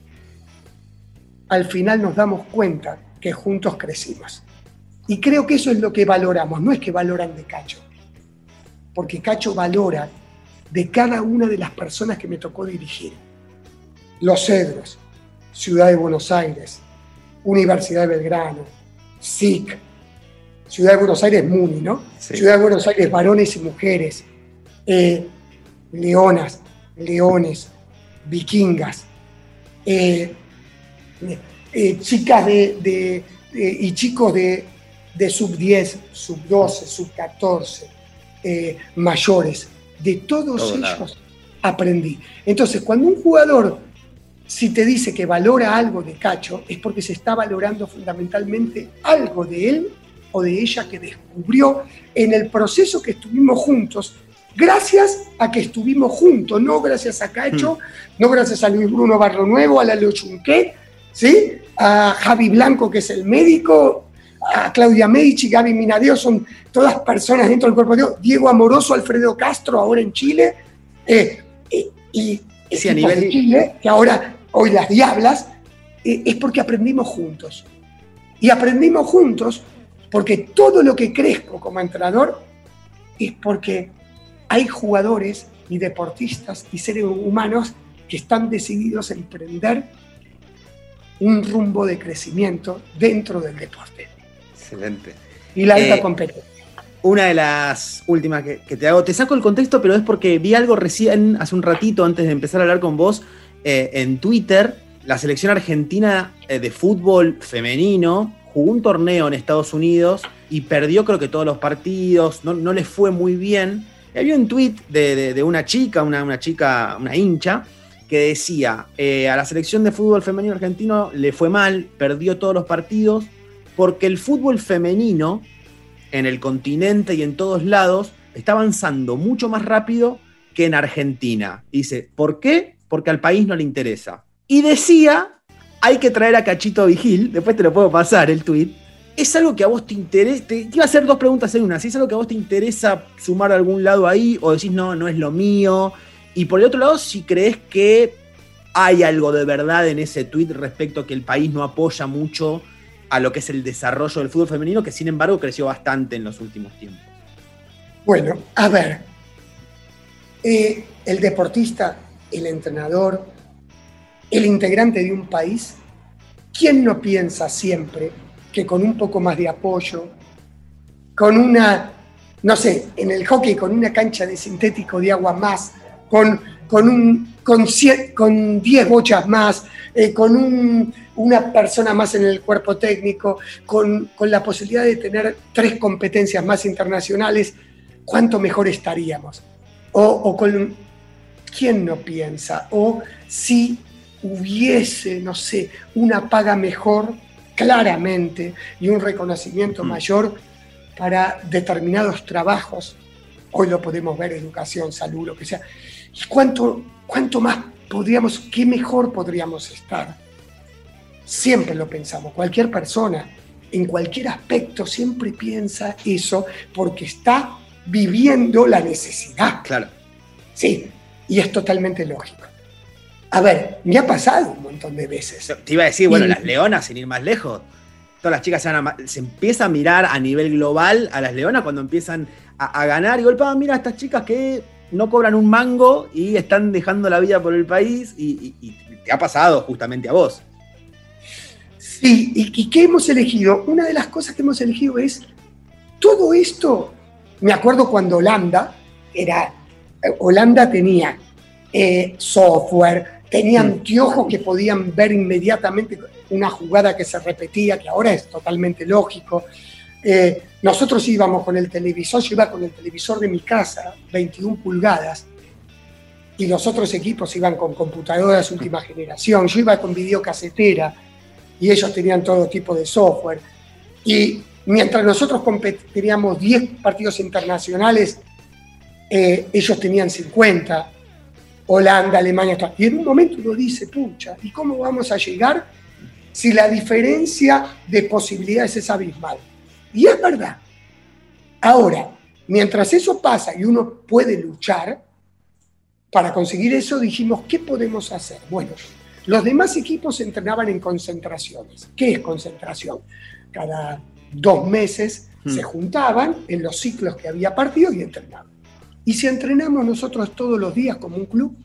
al final nos damos cuenta que juntos crecimos. Y creo que eso es lo que valoramos, no es que valoran de Cacho, porque Cacho valora de cada una de las personas que me tocó dirigir. Los Cedros, Ciudad de Buenos Aires, Universidad de Belgrano, S I C, Ciudad de Buenos Aires, Muni, ¿no? Sí. Ciudad de Buenos Aires, varones y mujeres, eh, leonas, leones, vikingas, eh, eh, chicas de, de, de, y chicos de, de sub diez, sub doce, sub catorce, eh, mayores. De todos Todo ellos nada. aprendí. Entonces, cuando un jugador, si te dice que valora algo de Cacho, es porque se está valorando fundamentalmente algo de él o de ella que descubrió en el proceso que estuvimos juntos, gracias a que estuvimos juntos, no gracias a Cacho, mm. no gracias a Luis Bruno Barronuevo, a Lalo Chunquet, ¿sí? A Javi Blanco, que es el médico, a Claudia Medici, Gaby Minadeo, son todas personas dentro del cuerpo de Dios. Diego Amoroso, Alfredo Castro, ahora en Chile, eh, eh, y sí, a nivel de Chile, que ahora, hoy las Diablas, eh, es porque aprendimos juntos. Y aprendimos juntos porque todo lo que crezco como entrenador es porque hay jugadores y deportistas y seres humanos que están decididos a emprender un rumbo de crecimiento dentro del deporte. Excelente. Y la alta eh, competencia. Una de las últimas que, que te hago, te saco el contexto, pero es porque vi algo recién, hace un ratito, antes de empezar a hablar con vos, eh, en Twitter. La selección argentina eh, de fútbol femenino jugó un torneo en Estados Unidos y perdió creo que todos los partidos, no, no les fue muy bien. Y había un tweet de, de, de una chica, una, una chica, una hincha, que decía, eh, a la selección de fútbol femenino argentino le fue mal, perdió todos los partidos, porque el fútbol femenino en el continente y en todos lados está avanzando mucho más rápido que en Argentina. Dice, ¿por qué? Porque al país no le interesa. Y decía, hay que traer a Cachito Vigil, después te lo puedo pasar el tweet. ¿Es algo que a vos te interesa? Te, te iba a hacer dos preguntas en una. ¿Si es algo que a vos te interesa sumar a algún lado ahí o decís, no, no es lo mío? Y por el otro lado, si crees que hay algo de verdad en ese tweet respecto a que el país no apoya mucho a lo que es el desarrollo del fútbol femenino, que sin embargo creció bastante en los últimos tiempos. Bueno, a ver, eh, el deportista, el entrenador, el integrante de un país, ¿quién no piensa siempre que con un poco más de apoyo, con una, no sé, en el hockey, con una cancha de sintético de agua más, con, con, un, con, cien, con diez bochas más, eh, con un, una persona más en el cuerpo técnico, con, con la posibilidad de tener tres competencias más internacionales, cuánto mejor estaríamos? O, o con, ¿quién no piensa? O si hubiese, no sé, una paga mejor, claramente, y un reconocimiento mm. mayor para determinados trabajos. Hoy lo podemos ver, educación, salud, lo que sea. ¿Y cuánto, cuánto más podríamos, qué mejor podríamos estar? Siempre lo pensamos. Cualquier persona, en cualquier aspecto, siempre piensa eso porque está viviendo la necesidad. Claro. Sí, y es totalmente lógico. A ver, me ha pasado un montón de veces. Te iba a decir, bueno, y, las leonas, sin ir más lejos, todas las chicas se, van a, se empieza a mirar a nivel global a las leonas cuando empiezan a, a ganar y golpean, ah, mira a estas chicas que no cobran un mango y están dejando la vida por el país y, y, y te ha pasado justamente a vos. Sí, y, y ¿qué hemos elegido? Una de las cosas que hemos elegido es todo esto. Me acuerdo cuando Holanda, era, Holanda tenía eh, software, tenía anteojos que podían ver inmediatamente una jugada que se repetía, que ahora es totalmente lógico. Eh, nosotros íbamos con el televisor, yo iba con el televisor de mi casa, veintiuna pulgadas, y los otros equipos iban con computadoras última generación. Yo iba con videocasetera, y ellos tenían todo tipo de software. Y mientras nosotros teníamos diez partidos internacionales, eh, ellos tenían cincuenta, Holanda, Alemania, y en un momento uno dice, pucha, ¿y cómo vamos a llegar si la diferencia de posibilidades es abismal? Y es verdad. Ahora, mientras eso pasa y uno puede luchar, para conseguir eso dijimos, ¿qué podemos hacer? Bueno, los demás equipos entrenaban en concentraciones. ¿Qué es concentración? Cada dos meses hmm. se juntaban en los ciclos que había partidos y entrenaban. Y si entrenamos nosotros todos los días como un club,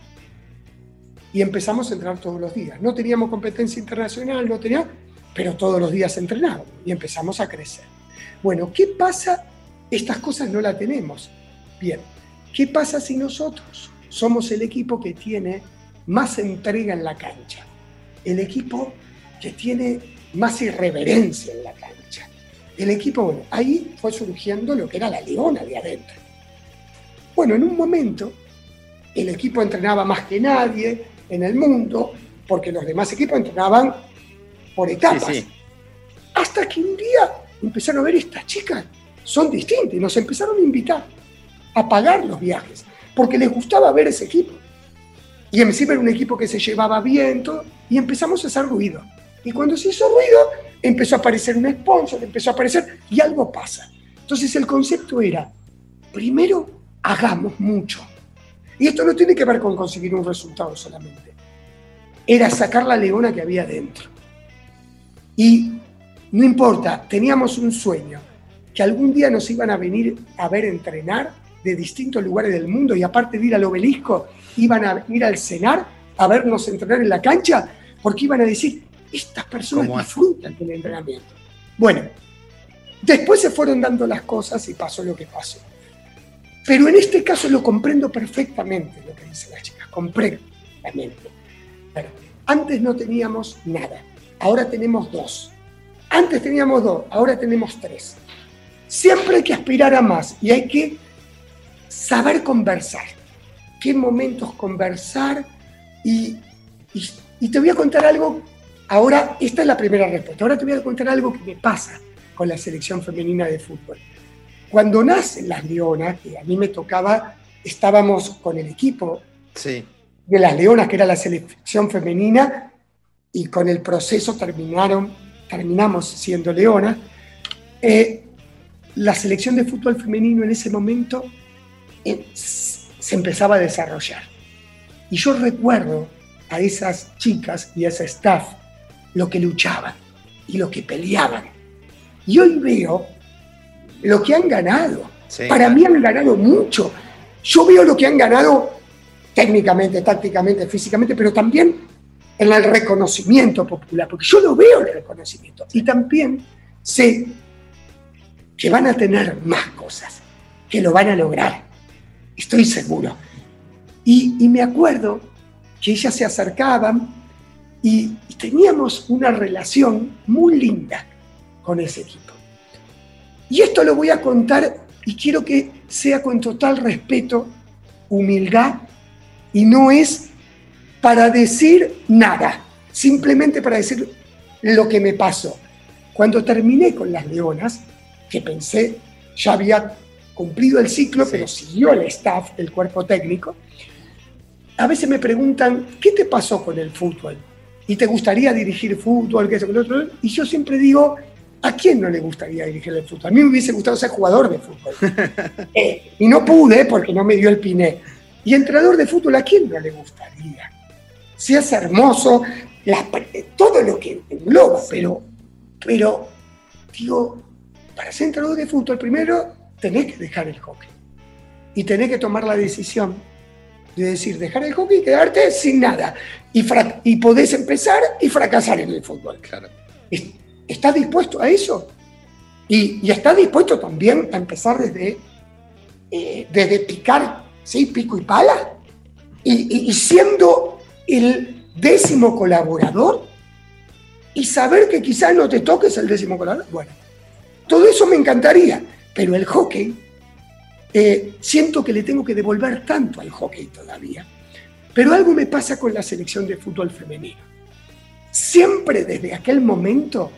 y empezamos a entrenar todos los días. No teníamos competencia internacional, no teníamos, pero todos los días entrenábamos y empezamos a crecer. Bueno, ¿qué pasa? Estas cosas no las tenemos. Bien, ¿qué pasa si nosotros somos el equipo que tiene más entrega en la cancha? El equipo que tiene más irreverencia en la cancha. El equipo, bueno, ahí fue surgiendo lo que era la leona de adentro. Bueno, en un momento, el equipo entrenaba más que nadie en el mundo, porque los demás equipos entrenaban por etapas. Sí, sí. Hasta que un día empezaron a ver estas chicas, son distintas, y nos empezaron a invitar a pagar los viajes, porque les gustaba ver ese equipo. Y encima era un equipo que se llevaba bien, todo, y empezamos a hacer ruido. Y cuando se hizo ruido, empezó a aparecer un sponsor, empezó a aparecer, y algo pasa. Entonces el concepto era, primero, hagamos mucho. Y esto no tiene que ver con conseguir un resultado solamente. Era sacar la leona que había dentro. Y no importa, teníamos un sueño, que algún día nos iban a venir a ver entrenar de distintos lugares del mundo, y aparte de ir al obelisco, iban a ir al cenar a vernos entrenar en la cancha, porque iban a decir, estas personas disfrutan del entrenamiento. Bueno, después se fueron dando las cosas y pasó lo que pasó. Pero en este caso lo comprendo perfectamente, lo que dicen las chicas, completamente. Bueno, antes no teníamos nada, ahora tenemos dos. Antes teníamos dos, ahora tenemos tres. Siempre hay que aspirar a más y hay que saber conversar. ¿Qué momentos conversar? Y, y, y te voy a contar algo, ahora esta es la primera respuesta, ahora te voy a contar algo que me pasa con la selección femenina de fútbol. Cuando nacen las Leonas, que a mí me tocaba, estábamos con el equipo sí. de las Leonas, que era la selección femenina, y con el proceso terminaron, terminamos siendo Leonas. Eh, la selección de fútbol femenino en ese momento eh, se empezaba a desarrollar. Y yo recuerdo a esas chicas y a ese staff lo que luchaban y lo que peleaban. Y hoy veo lo que han ganado. Sí. Para mí han ganado mucho. Yo veo lo que han ganado técnicamente, tácticamente, físicamente, pero también en el reconocimiento popular, porque yo lo veo en el reconocimiento. Y también sé que van a tener más cosas, que lo van a lograr. Estoy seguro. Y, y me acuerdo que ellas se acercaban y, y teníamos una relación muy linda con ese equipo. Y esto lo voy a contar y quiero que sea con total respeto, humildad, y no es para decir nada, simplemente para decir lo que me pasó. Cuando terminé con las Leonas, que pensé ya había cumplido el ciclo, sí. pero siguió el staff, el cuerpo técnico, a veces me preguntan, ¿qué te pasó con el fútbol? ¿Y te gustaría dirigir fútbol? ¿Qué es lo otro? Y yo siempre digo, ¿a quién no le gustaría dirigir el fútbol? A mí me hubiese gustado ser jugador de fútbol. eh, y no pude porque no me dio el piné. Y entrenador de fútbol, ¿a quién no le gustaría? Si es hermoso, la, todo lo que engloba, sí. pero, pero, digo, para ser entrenador de fútbol, primero tenés que dejar el hockey. Y tenés que tomar la decisión de decir, dejar el hockey y quedarte sin nada. Y, fra- y podés empezar y fracasar en el fútbol. Claro. ¿Estás dispuesto a eso? Y, y estás dispuesto también a empezar desde, eh, desde picar, ¿sí? Pico y pala. Y, y, y siendo el décimo colaborador y saber que quizás no te toques el décimo colaborador. Bueno, todo eso me encantaría, pero el hockey, eh, siento que le tengo que devolver tanto al hockey todavía. Pero algo me pasa con la selección de fútbol femenino. Siempre desde aquel momento,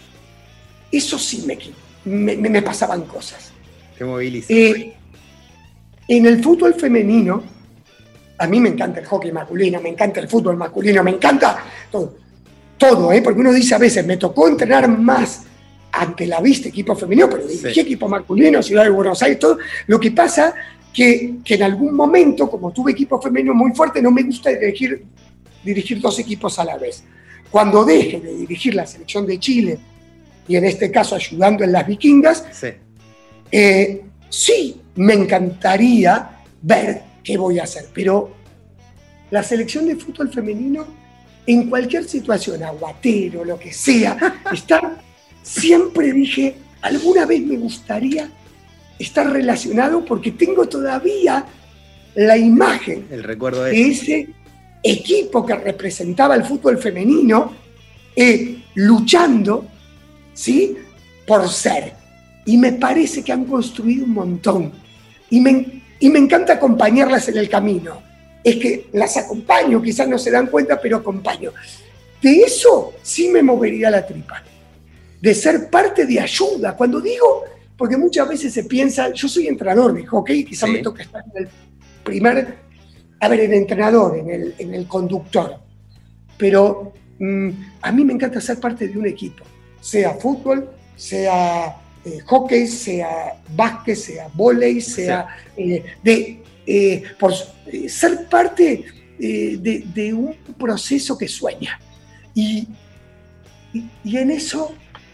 eso sí me, me, me pasaban cosas. Te movilizas. Eh, en el fútbol femenino, a mí me encanta el hockey masculino, me encanta el fútbol masculino, me encanta todo, todo ¿eh? Porque uno dice a veces, me tocó entrenar más ante la vista equipo femenino, pero dirigí sí. equipo masculino, Ciudad de Buenos Aires, todo. Lo que pasa que, que en algún momento, como tuve equipo femenino muy fuerte, no me gusta dirigir, dirigir dos equipos a la vez. Cuando deje de dirigir la selección de Chile, y en este caso ayudando en las Vikingas, sí, eh, sí me encantaría ver qué voy a hacer. Pero la selección de fútbol femenino, en cualquier situación, aguatero, lo que sea, está, siempre dije, alguna vez me gustaría estar relacionado porque tengo todavía la imagen el recuerdo de, de ese equipo que representaba el fútbol femenino, eh, luchando, ¿sí?, por ser. Y me parece que han construido un montón. Y me, y me encanta acompañarlas en el camino. Es que las acompaño, quizás no se dan cuenta, pero acompaño. De eso sí me movería la tripa. De ser parte de ayuda. Cuando digo, porque muchas veces se piensa, yo soy entrenador de hockey, quizás sí. me toca estar en el primer... A ver, el entrenador, en el, en el conductor. Pero mm, a mí me encanta ser parte de un equipo, sea fútbol, sea eh, hockey, sea básquet, sea vóley, sea eh, de eh, por eh, ser parte eh, de, de un proceso que sueña. Y, y, y en eso,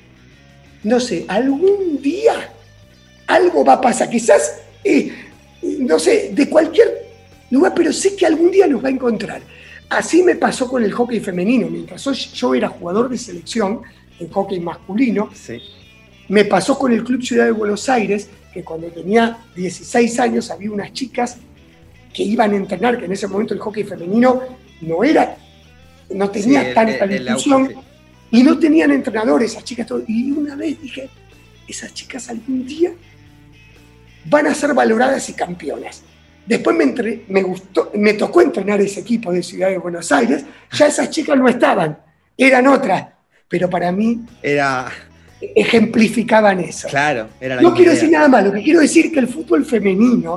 no sé, algún día algo va a pasar, quizás, eh, no sé, de cualquier lugar, pero sé que algún día nos va a encontrar. Así me pasó con el hockey femenino. Mientras yo era jugador de selección en hockey masculino, sí. Me pasó con el Club Ciudad de Buenos Aires, que cuando tenía dieciséis años había unas chicas que iban a entrenar, que en ese momento el hockey femenino no era, no tenía sí, tanta el, el, difusión, el y no tenían entrenadores, esas chicas. Todo, y una vez dije, esas chicas algún día van a ser valoradas y campeonas. Después me, entre, me, gustó, me tocó entrenar ese equipo de Ciudad de Buenos Aires, ya esas chicas no estaban, eran otras, pero para mí era... ejemplificaban eso. Claro, era la No quiero idea. decir nada malo, que quiero decir que el fútbol femenino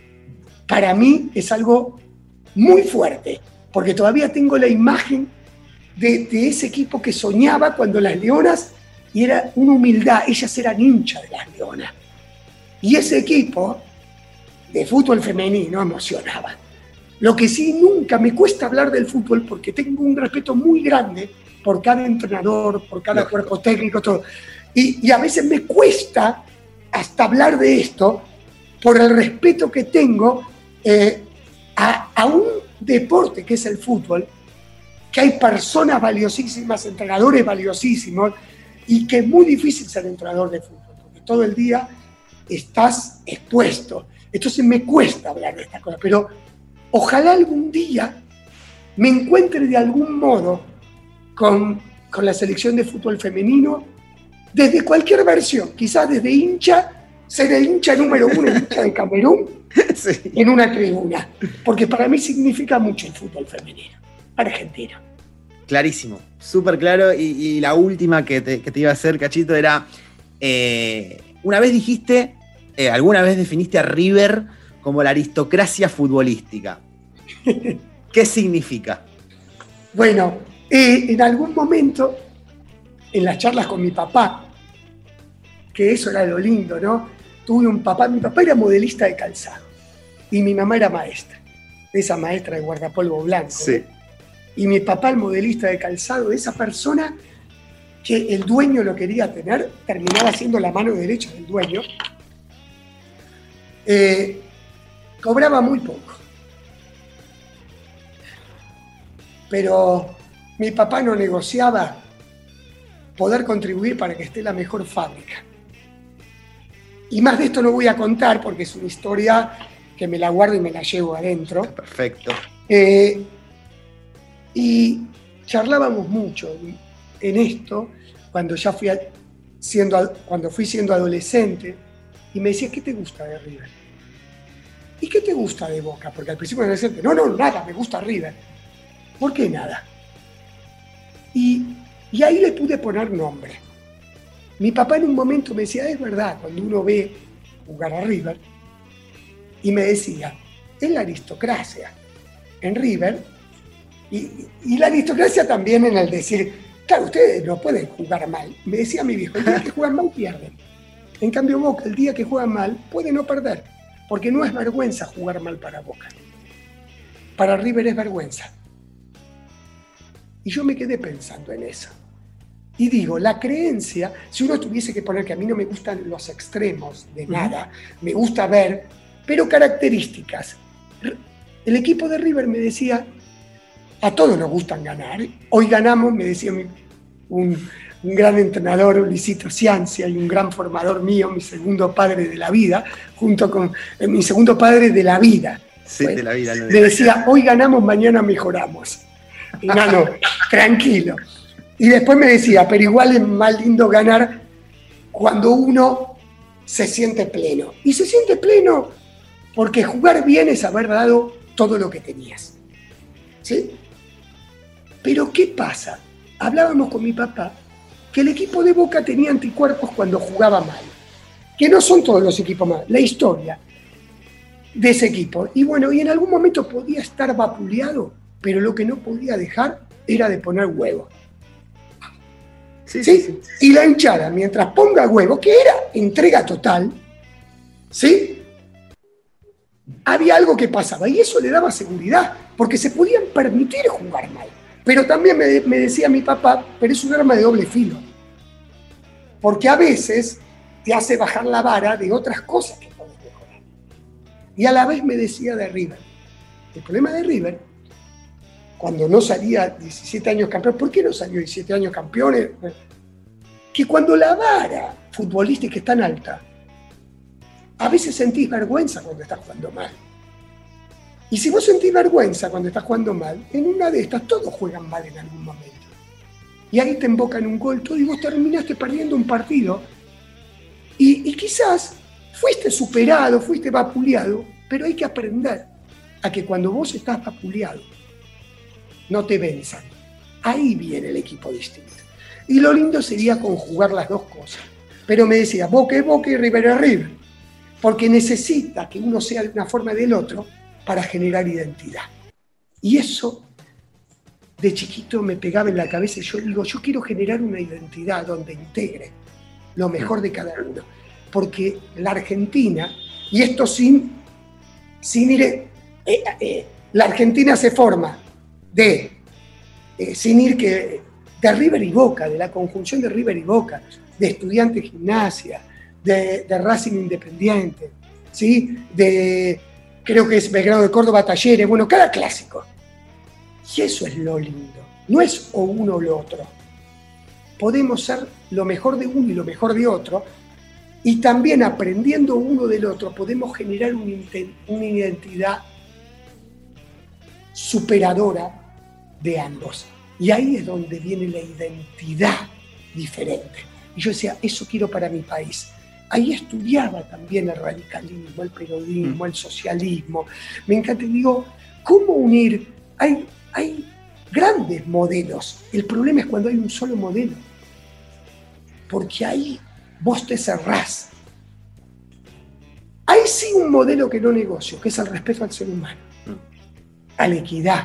para mí es algo muy fuerte, porque todavía tengo la imagen de, de ese equipo que soñaba cuando las Leonas, y era una humildad, ellas eran hinchas de las Leonas. Y ese equipo de fútbol femenino emocionaba. Lo que sí, nunca me cuesta hablar del fútbol porque tengo un respeto muy grande por cada entrenador, por cada Lógico. cuerpo técnico, todo. Y, y a veces me cuesta hasta hablar de esto por el respeto que tengo eh, a, a un deporte que es el fútbol, que hay personas valiosísimas, entrenadores valiosísimos, y que es muy difícil ser entrenador de fútbol, porque todo el día estás expuesto. Entonces me cuesta hablar de estas cosas, pero ojalá algún día me encuentre de algún modo con, con la selección de fútbol femenino, desde cualquier versión, quizás desde hincha, ser el hincha número uno, el hincha de Camerún, sí. en una tribuna, porque para mí significa mucho el fútbol femenino, argentino. Clarísimo, súper claro, y, y la última que te, que te iba a hacer, Cachito, era, eh, una vez dijiste, eh, alguna vez definiste a River como la aristocracia futbolística. ¿Qué significa? Bueno, eh, en algún momento, en las charlas con mi papá, que eso era lo lindo, ¿no? Tuve un papá, mi papá era modelista de calzado, y mi mamá era maestra, esa maestra de guardapolvo blanco. Sí. ¿no? Y mi papá, el modelista de calzado, esa persona que el dueño lo quería tener, terminaba siendo la mano derecha del dueño, eh, cobraba muy poco. Pero mi papá no negociaba poder contribuir para que esté la mejor fábrica. Y más de esto no voy a contar porque es una historia que me la guardo y me la llevo adentro. Perfecto. Eh, y charlábamos mucho en esto cuando ya fui a, siendo, cuando fui siendo adolescente, y me decía, ¿qué te gusta de River? ¿Y qué te gusta de Boca? Porque al principio era adolescente, no, no, nada, me gusta River. ¿Por qué nada? Y, y ahí le pude poner nombre. Mi papá en un momento me decía, es verdad, cuando uno ve jugar a River, y me decía, es la aristocracia en River. Y, y la aristocracia también en el decir, claro, ustedes no pueden jugar mal. Me decía mi viejo, el día que juegan mal pierden. En cambio Boca, el día que juegan mal, puede no perder. Porque no es vergüenza jugar mal para Boca. Para River es vergüenza. Y yo me quedé pensando en eso. Y digo, la creencia, si uno tuviese que poner que a mí no me gustan los extremos de nada, uh-huh. me gusta ver, pero características. El equipo de River me decía, a todos nos gustan ganar. Hoy ganamos, me decía mi, un, un gran entrenador, Luisito Ciancia, y un gran formador mío, mi segundo padre de la vida, junto con eh, mi segundo padre de la vida. Sí, pues, de la vida. No me decía, hoy ganamos, mañana mejoramos. Y no, no, tranquilo. Y después me decía, pero igual es más lindo ganar cuando uno se siente pleno. Y se siente pleno porque jugar bien es haber dado todo lo que tenías. ¿Sí? Pero ¿qué pasa? Hablábamos con mi papá que el equipo de Boca tenía anticuerpos cuando jugaba mal. Que no son todos los equipos mal. La historia de ese equipo. Y bueno, y en algún momento podía estar vapuleado, pero lo que no podía dejar era de poner huevo. Sí, ¿Sí? sí, sí. Y la hinchada, mientras ponga huevo, que era entrega total, ¿sí? Había algo que pasaba y eso le daba seguridad, porque se podían permitir jugar mal. Pero también me, me decía mi papá, pero es un arma de doble filo, porque a veces te hace bajar la vara de otras cosas que podés mejorar. Y a la vez me decía de River. El problema de River, cuando no salía diecisiete años campeón, ¿por qué no salió diecisiete años campeones? Que cuando la vara futbolística es tan alta, a veces sentís vergüenza cuando estás jugando mal. Y si vos sentís vergüenza cuando estás jugando mal, en una de estas todos juegan mal en algún momento. Y ahí te embocan un gol todo y vos terminaste perdiendo un partido. Y, y quizás fuiste superado, fuiste vapuleado, pero hay que aprender a que cuando vos estás vapuleado, no te venzan. Ahí viene el equipo distinto. Y lo lindo sería conjugar las dos cosas. Pero me decía, Boca es Boca y River es River. Porque necesita que uno sea de una forma del otro para generar identidad. Y eso, de chiquito, me pegaba en la cabeza y yo digo, yo quiero generar una identidad donde integre lo mejor de cada uno. Porque la Argentina, y esto sin, sin ir, eh, eh, la Argentina se forma de, eh, sin ir que, de River y Boca, de la conjunción de River y Boca, de Estudiantes Gimnasia, de, de Racing Independiente, ¿sí? De, creo que es Belgrano de Córdoba, Talleres, bueno, cada clásico. Y eso es lo lindo, no es o uno o lo otro. Podemos ser lo mejor de uno y lo mejor de otro, y también aprendiendo uno del otro podemos generar una, una identidad superadora de ambos. Y ahí es donde viene la identidad diferente. Y yo decía, eso quiero para mi país. Ahí estudiaba también el radicalismo, el periodismo, el socialismo. Me encanta, digo, ¿cómo unir? Hay, hay grandes modelos. El problema es cuando hay un solo modelo. Porque ahí vos te cerrás. Hay sí un modelo que no negocio, que es el respeto al ser humano, a la equidad,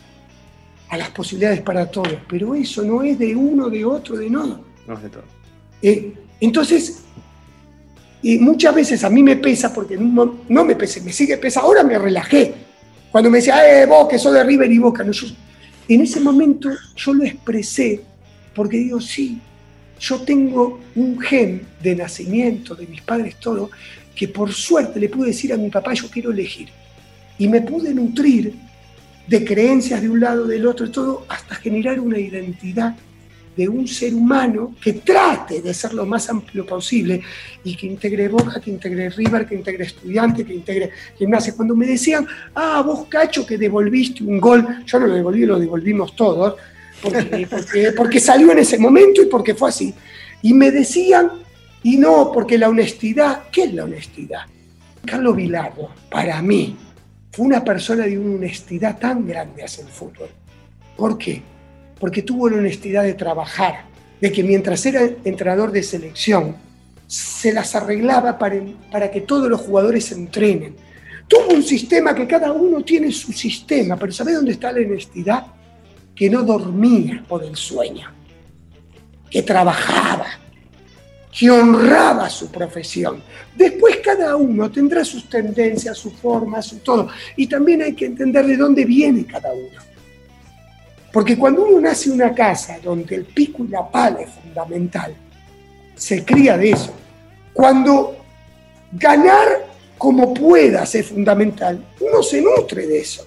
a las posibilidades para todos. Pero eso no es de uno, de otro, de no. No es de todo. Eh, entonces, y muchas veces a mí me pesa, porque no, no me pesa, me sigue pesa, ahora me relajé. Cuando me decía, eh, vos que sos de River y Boca, no, yo, en ese momento yo lo expresé, porque digo, sí, yo tengo un gen de nacimiento, de mis padres, todo, que por suerte le pude decir a mi papá, yo quiero elegir. Y me pude nutrir de creencias de un lado, del otro, todo, hasta generar una identidad de un ser humano que trate de ser lo más amplio posible y que integre Boca, que integre River, que integre Estudiante, que integre Gimnasia. Cuando me decían, ah, vos Cacho que devolviste un gol, yo no lo devolví, lo devolvimos todos, porque, porque, porque salió en ese momento y porque fue así. Y me decían, y no, porque la honestidad, ¿qué es la honestidad? Carlos Bilardo, para mí, fue una persona de una honestidad tan grande hacia el fútbol. ¿Por qué? Porque tuvo la honestidad de trabajar, de que mientras era entrenador de selección, se las arreglaba para, para que todos los jugadores se entrenen. Tuvo un sistema que cada uno tiene su sistema, pero ¿sabés dónde está la honestidad? Que no dormía por el sueño, que trabajaba, que honraba su profesión. Después cada uno tendrá sus tendencias, sus formas, su todo. Y también hay que entender de dónde viene cada uno. Porque cuando uno nace en una casa donde el pico y la pala es fundamental, se cría de eso. Cuando ganar como puedas es fundamental, uno se nutre de eso.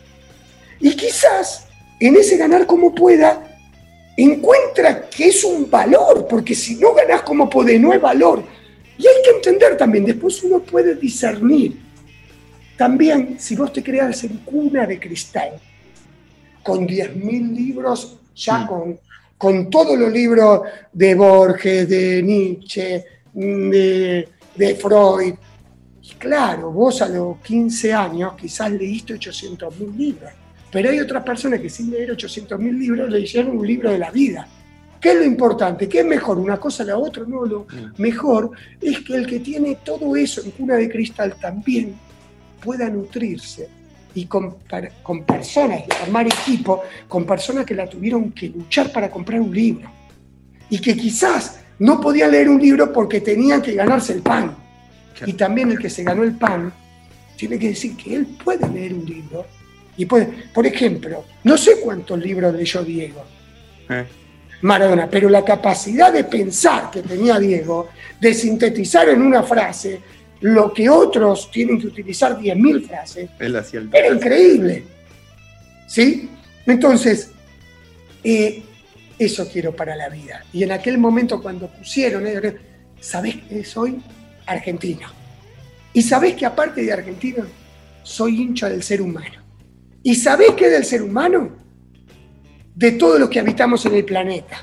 Y quizás en ese ganar como pueda encuentra que es un valor, porque si no ganás como podés, no es valor. Y hay que entender también, después uno puede discernir. También, si vos te creas en cuna de cristal, con diez mil libros, ya mm. con, con todos los libros de Borges, de Nietzsche, de, de Freud. Y claro, vos a los quince años quizás leíste ochocientos mil libros, pero hay otras personas que sin leer ochocientos mil libros leyeron un libro de la vida. ¿Qué es lo importante? ¿Qué es mejor? ¿Una cosa a la otra? No, lo mm. mejor es que el que tiene todo eso en cuna de cristal también pueda nutrirse y con, con personas, de armar equipo, con personas que la tuvieron que luchar para comprar un libro. Y que quizás no podían leer un libro porque tenían que ganarse el pan. Claro. Y también el que se ganó el pan tiene que decir que él puede leer un libro. Y puede, por ejemplo, no sé cuántos libros leyó Diego eh. Maradona, pero la capacidad de pensar que tenía Diego, de sintetizar en una frase lo que otros tienen que utilizar diez mil frases, él hacía el era increíble. ¿Sí? Entonces, eh, eso quiero para la vida. Y en aquel momento cuando pusieron, eh, ¿sabés que soy argentino? Y sabés que aparte de argentino, soy hincha del ser humano. ¿Y sabés qué del ser humano? De todos los que habitamos en el planeta.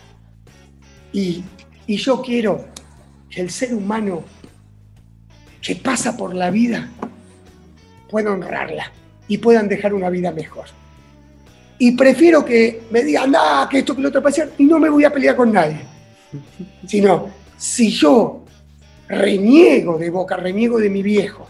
Y, y yo quiero que el ser humano que pasa por la vida pueda honrarla y puedan dejar una vida mejor. Y prefiero que me digan, ah, que esto, que lo otro pasa, y no me voy a pelear con nadie. Sino, si yo reniego de Boca, reniego de mi viejo,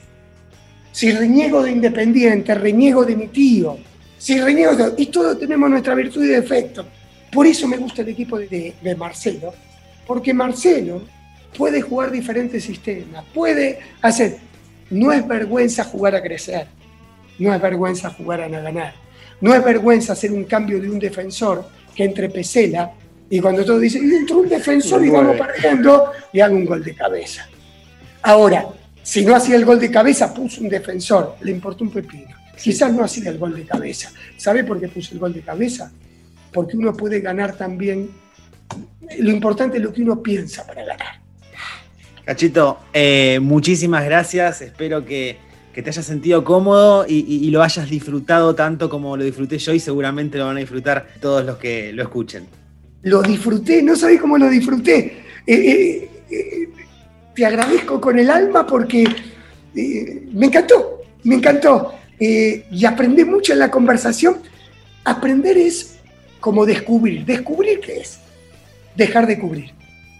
si reniego de Independiente, reniego de mi tío, si reniego de... Y todos tenemos nuestra virtud y defecto. Por eso me gusta el equipo de, de Marcelo, porque Marcelo puede jugar diferentes sistemas, puede hacer... No es vergüenza jugar a crecer, no es vergüenza jugar a ganar, no es vergüenza hacer un cambio de un defensor que entre Pesela y cuando todos dicen, y entró un defensor y vamos perdiendo, y haga un gol de cabeza. Ahora, si no hacía el gol de cabeza, puso un defensor, le importó un pepino. Quizás no hacía el gol de cabeza. ¿Sabe por qué puso el gol de cabeza? Porque uno puede ganar también, lo importante es lo que uno piensa para ganar. Cachito, eh, muchísimas gracias, espero que, que te hayas sentido cómodo y, y, y lo hayas disfrutado tanto como lo disfruté yo y seguramente lo van a disfrutar todos los que lo escuchen. Lo disfruté, no sabés cómo lo disfruté. Eh, eh, eh, te agradezco con el alma porque eh, me encantó, me encantó. Eh, y aprendí mucho en la conversación. Aprender es como descubrir. ¿Descubrir qué es? Dejar de cubrir.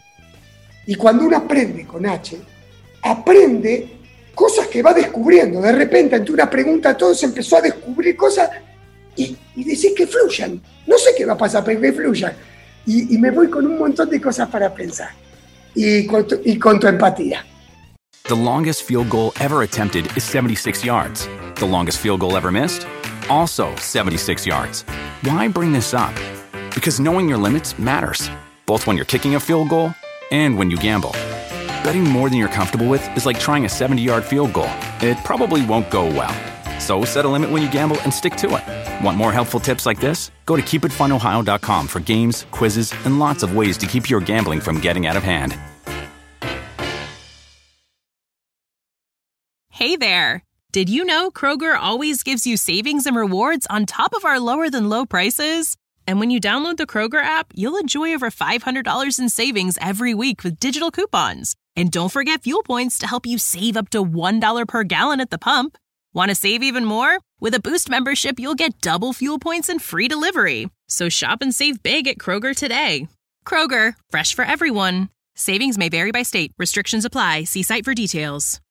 Y cuando uno aprende con H, aprende cosas que va descubriendo. De repente, ante una pregunta, todo se empezó a descubrir cosas y, y decir que fluyan. No sé qué va a pasar, pero que fluyan. Y, y me voy con un montón de cosas para pensar. Y con tu, y con tu empatía. The longest field goal ever attempted is seventy-six yards. The longest field goal ever missed? Also seventy-six yards. Why bring this up? Because knowing your limits matters, both when you're kicking a field goal and when you gamble. Betting more than you're comfortable with is like trying a seventy-yard field goal. It probably won't go well. So set a limit when you gamble and stick to it. Want more helpful tips like this? Go to keep it fun ohio dot com for games, quizzes, and lots of ways to keep your gambling from getting out of hand. Hey there! Did you know Kroger always gives you savings and rewards on top of our lower-than-low prices? And when you download the Kroger app, you'll enjoy over five hundred dollars in savings every week with digital coupons. And don't forget fuel points to help you save up to one dollar per gallon at the pump. Want to save even more? With a Boost membership, you'll get double fuel points and free delivery. So shop and save big at Kroger today. Kroger, fresh for everyone. Savings may vary by state. Restrictions apply. See site for details.